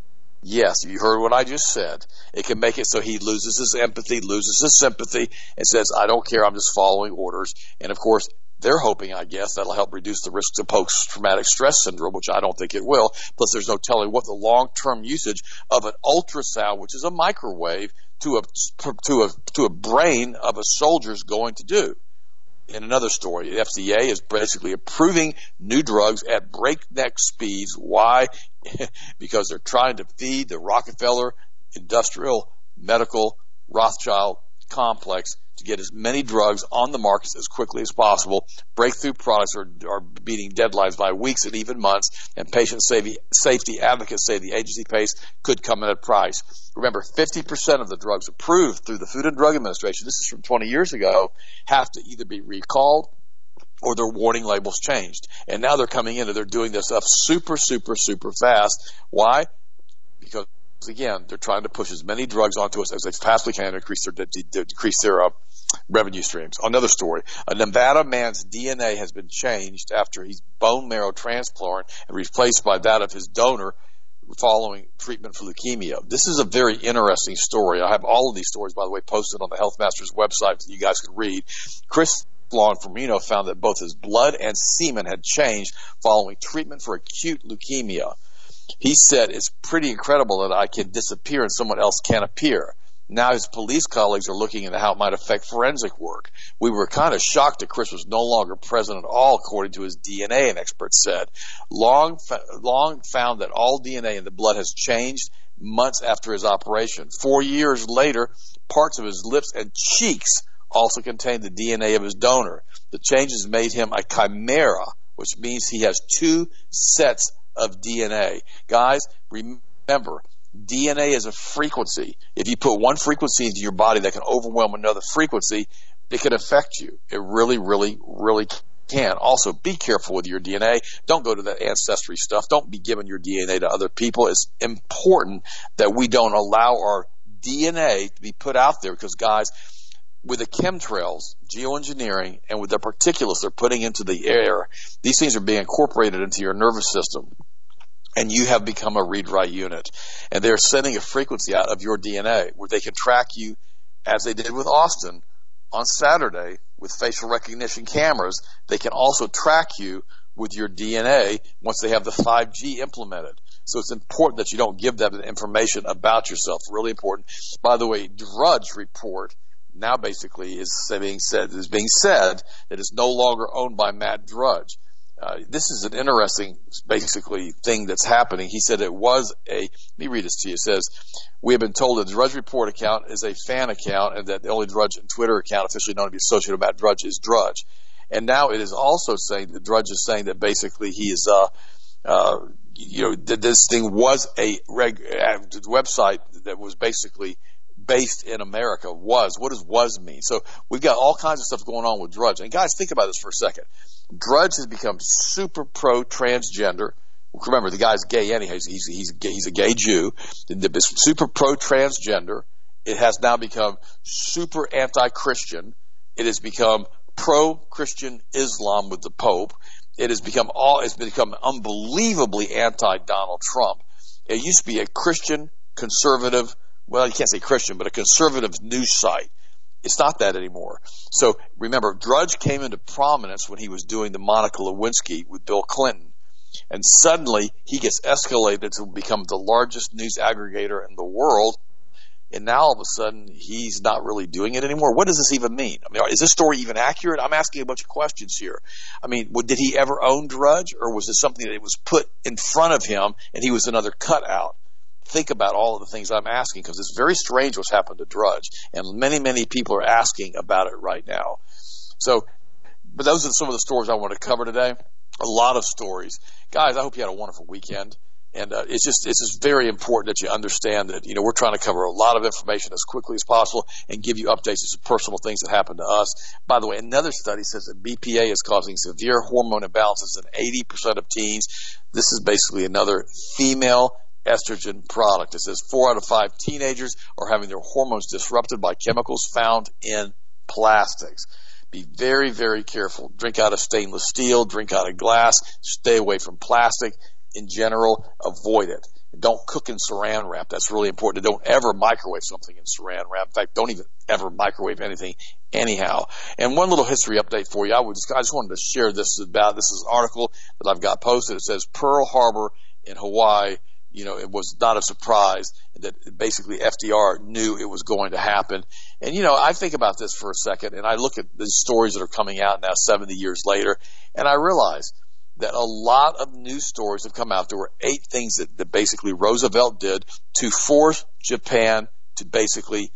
Yes, you heard what I just said. It can make it so he loses his empathy, loses his sympathy, and says, I don't care, I'm just following orders. And, of course, they're hoping, I guess, that'll help reduce the risks of post-traumatic stress syndrome, which I don't think it will. Plus, there's no telling what the long-term usage of an ultrasound, which is a microwave, to a, to a, to a brain of a soldier is going to do. In another story, the F D A is basically approving new drugs at breakneck speeds. Why? Because they're trying to feed the Rockefeller Industrial Medical Rothschild complex to get as many drugs on the markets as quickly as possible. Breakthrough products are, are beating deadlines by weeks and even months, and patient safety, safety advocates say the agency pace could come at a price. Remember, fifty percent of the drugs approved through the Food and Drug Administration, this is from twenty years ago, have to either be recalled or their warning labels changed. And now they're coming in and they're doing this stuff super, super, super fast. Why? Because, again, they're trying to push as many drugs onto us as they possibly can to increase their, to, to decrease their uh, revenue streams. Another story. A Nevada man's D N A has been changed after his bone marrow transplant and replaced by that of his donor following treatment for leukemia. This is a very interesting story. I have all of these stories, by the way, posted on the Health Masters website that you guys can read. Chris Law in Firmino found that both his blood and semen had changed following treatment for acute leukemia. He said, it's pretty incredible that I can disappear and someone else can appear. Now his police colleagues are looking into how it might affect forensic work. We were kind of shocked that Chris was no longer present at all, according to his D N A, an expert said. Long, long found that all D N A in the blood has changed months after his operation. Four years later, parts of his lips and cheeks also contained the D N A of his donor. The changes made him a chimera, which means he has two sets of D N A. Guys, remember, D N A is a frequency. If you put one frequency into your body that can overwhelm another frequency, it can affect you. It really, really, really can. Also, be careful with your D N A. Don't go to that ancestry stuff. Don't be giving your D N A to other people. It's important that we don't allow our D N A to be put out there because, guys, with the chemtrails, geoengineering, and with the particulates they're putting into the air, these things are being incorporated into your nervous system. And you have become a read-write unit. And they're sending a frequency out of your D N A where they can track you, as they did with Austin on Saturday with facial recognition cameras. They can also track you with your D N A once they have the five G implemented. So it's important that you don't give them information about yourself. Really important. By the way, Drudge Report now basically is being said, is being said that it's no longer owned by Matt Drudge. Uh, this is an interesting, basically, thing that's happening. He said it was a, let me read this to you. It says, we have been told that the Drudge Report account is a fan account and that the only Drudge and Twitter account officially known to be associated with Matt Drudge is Drudge. And now it is also saying, the Drudge is saying that basically he is, uh, uh, you know, that this thing was a reg, uh, website that was basically based in America. Was. What does was mean? So we've got all kinds of stuff going on with Drudge. And guys, think about this for a second. Drudge has become super pro transgender. Remember, the guy's gay anyhow. He's, he's, he's, he's a gay Jew. The super pro transgender. It has now become super anti-Christian. It has become pro-Christian Islam with the Pope. It has become all. It's become unbelievably anti-Donald Trump. It used to be a Christian conservative. Well, you can't say Christian, but a conservative news site. It's not that anymore. So remember, Drudge came into prominence when he was doing the Monica Lewinsky with Bill Clinton. And suddenly he gets escalated to become the largest news aggregator in the world. And now all of a sudden he's not really doing it anymore. What does this even mean? I mean, is this story even accurate? I'm asking a bunch of questions here. I mean, did he ever own Drudge, or was it something that was put in front of him and he was another cutout? Think about all of the things I'm asking, because it's very strange what's happened to Drudge, and many, many people are asking about it right now. So, but those are some of the stories I want to cover today. A lot of stories. Guys, I hope you had a wonderful weekend. And uh, it's just it's just very important that you understand that, you know, we're trying to cover a lot of information as quickly as possible and give you updates as to personal things that happen to us. By the way, another study says that B P A is causing severe hormone imbalances in eighty percent of teens. This is basically another female estrogen product. It says four out of five teenagers are having their hormones disrupted by chemicals found in plastics. Be very, very careful. Drink out of stainless steel. Drink out of glass. Stay away from plastic. in general, avoid it. Don't cook in saran wrap. That's really important. Don't ever microwave something in saran wrap. In fact, don't even ever microwave anything anyhow. And one little history update for you. I, would just, I just wanted to share this about, this is an article that I've got posted. It says Pearl Harbor in Hawaii, you know, it was not a surprise that basically F D R knew it was going to happen. And, you know, I think about this for a second, and I look at the stories that are coming out now seventy years later, and I realize that a lot of news stories have come out. There were eight things that, that basically Roosevelt did to force Japan to basically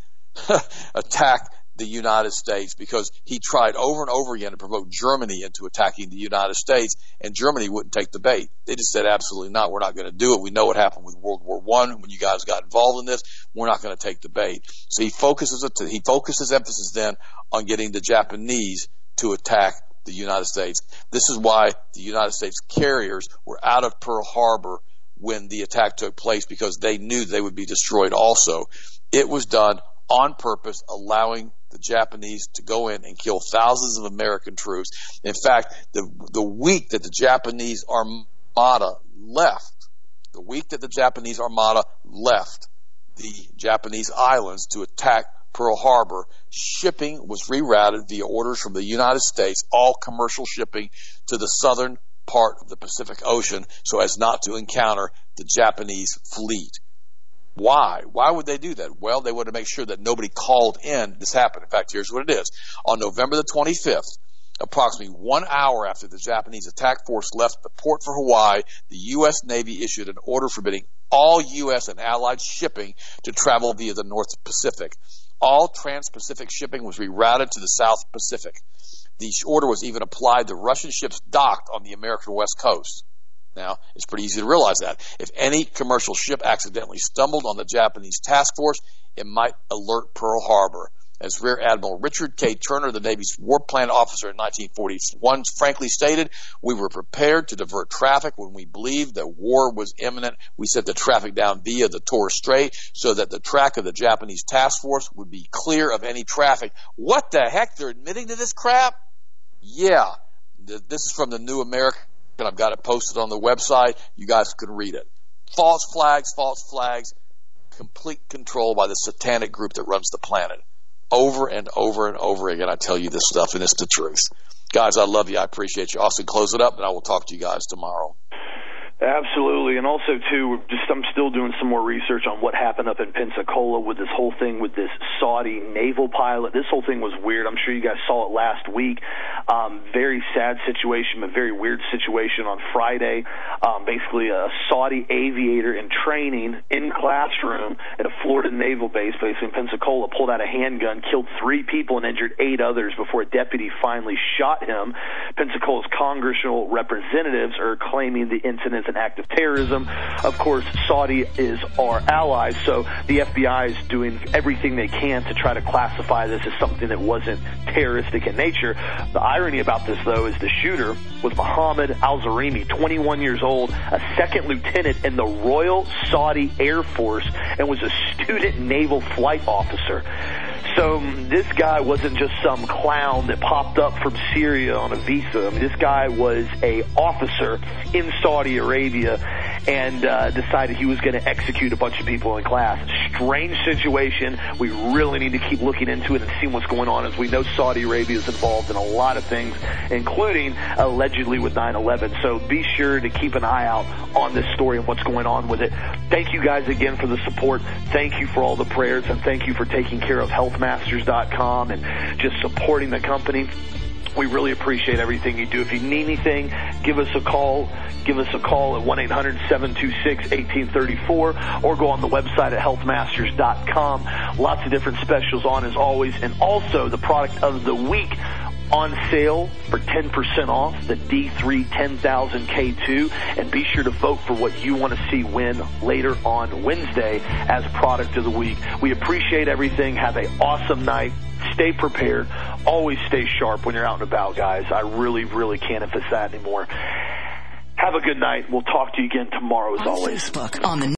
attack the United States, because he tried over and over again to provoke Germany into attacking the United States, and Germany wouldn't take the bait. They just said, absolutely not. We're not going to do it. We know what happened with World War One when you guys got involved in this. We're not going to take the bait. So he focuses it to, he focuses emphasis then on getting the Japanese to attack the United States. This is why the United States carriers were out of Pearl Harbor when the attack took place, because they knew they would be destroyed also. It was done on purpose, allowing the Japanese to go in and kill thousands of American troops. In fact, the the week that the Japanese Armada left, the week that the Japanese Armada left the Japanese islands to attack Pearl Harbor, shipping was rerouted via orders from the United States, all commercial shipping, to the southern part of the Pacific Ocean so as not to encounter the Japanese fleet. Why? Why would they do that? Well, they wanted to make sure that nobody called in this happened. In fact, here's what it is. On November the twenty-fifth, approximately one hour after the Japanese attack force left the port for Hawaii, the U S Navy issued an order forbidding all U S and Allied shipping to travel via the North Pacific. All trans-Pacific shipping was rerouted to the South Pacific. The order was even applied to Russian ships docked on the American West Coast. Now, it's pretty easy to realize that. If any commercial ship accidentally stumbled on the Japanese task force, it might alert Pearl Harbor. As Rear Admiral Richard K. Turner, the Navy's war plan officer in nineteen forty-one, frankly stated, we were prepared to divert traffic when we believed that war was imminent. We set the traffic down via the Torres Strait so that the track of the Japanese task force would be clear of any traffic. What the heck? They're admitting to this crap? Yeah. This is from the New American. I've got it posted on the website. You guys can read it. False flags, false flags, complete control by the satanic group that runs the planet. Over and over and over again, I tell you this stuff, and it's the truth. Guys, I love you. I appreciate you. Austin, close it up, and I will talk to you guys tomorrow. Absolutely. And also, too, just I'm still doing some more research on what happened up in Pensacola with this whole thing with this Saudi naval pilot. This whole thing was weird. I'm sure you guys saw it last week. Um, very sad situation, but very weird situation on Friday. Um, basically, a Saudi aviator in training in classroom at a Florida naval base, basically in Pensacola, pulled out a handgun, killed three people, and injured eight others before a deputy finally shot him. Pensacola's congressional representatives are claiming the incident an act of terrorism. Of course, Saudi is our allies, so the F B I is doing everything they can to try to classify this as something that wasn't terroristic in nature. The irony about this, though, is the shooter was Mohammed Al-Zarimi, twenty-one years old, a second lieutenant in the Royal Saudi Air Force, and was a student naval flight officer. So this guy wasn't just some clown that popped up from Syria on a visa. I mean, this guy was a officer in Saudi Arabia and uh, decided he was going to execute a bunch of people in class. Strange situation. We really need to keep looking into it and seeing what's going on, as we know Saudi Arabia is involved in a lot of things, including allegedly with nine eleven. So be sure to keep an eye out on this story and what's going on with it. Thank you guys again for the support. Thank you for all the prayers, and thank you for taking care of health masters dot com and just supporting the company. We really appreciate everything you do. If you need anything, give us a call. Give us a call at one eight hundred seven two six one eight three four or go on the website at health masters dot com. Lots of different specials on as always. And also the product of the week on sale for ten percent off, the D three ten thousand K two. And be sure to vote for what you want to see win later on Wednesday as product of the week. We appreciate everything. Have an awesome night. Stay prepared. Always stay sharp when you're out and about, guys. I really, really can't emphasize that anymore. Have a good night. We'll talk to you again tomorrow as on always. Facebook, on the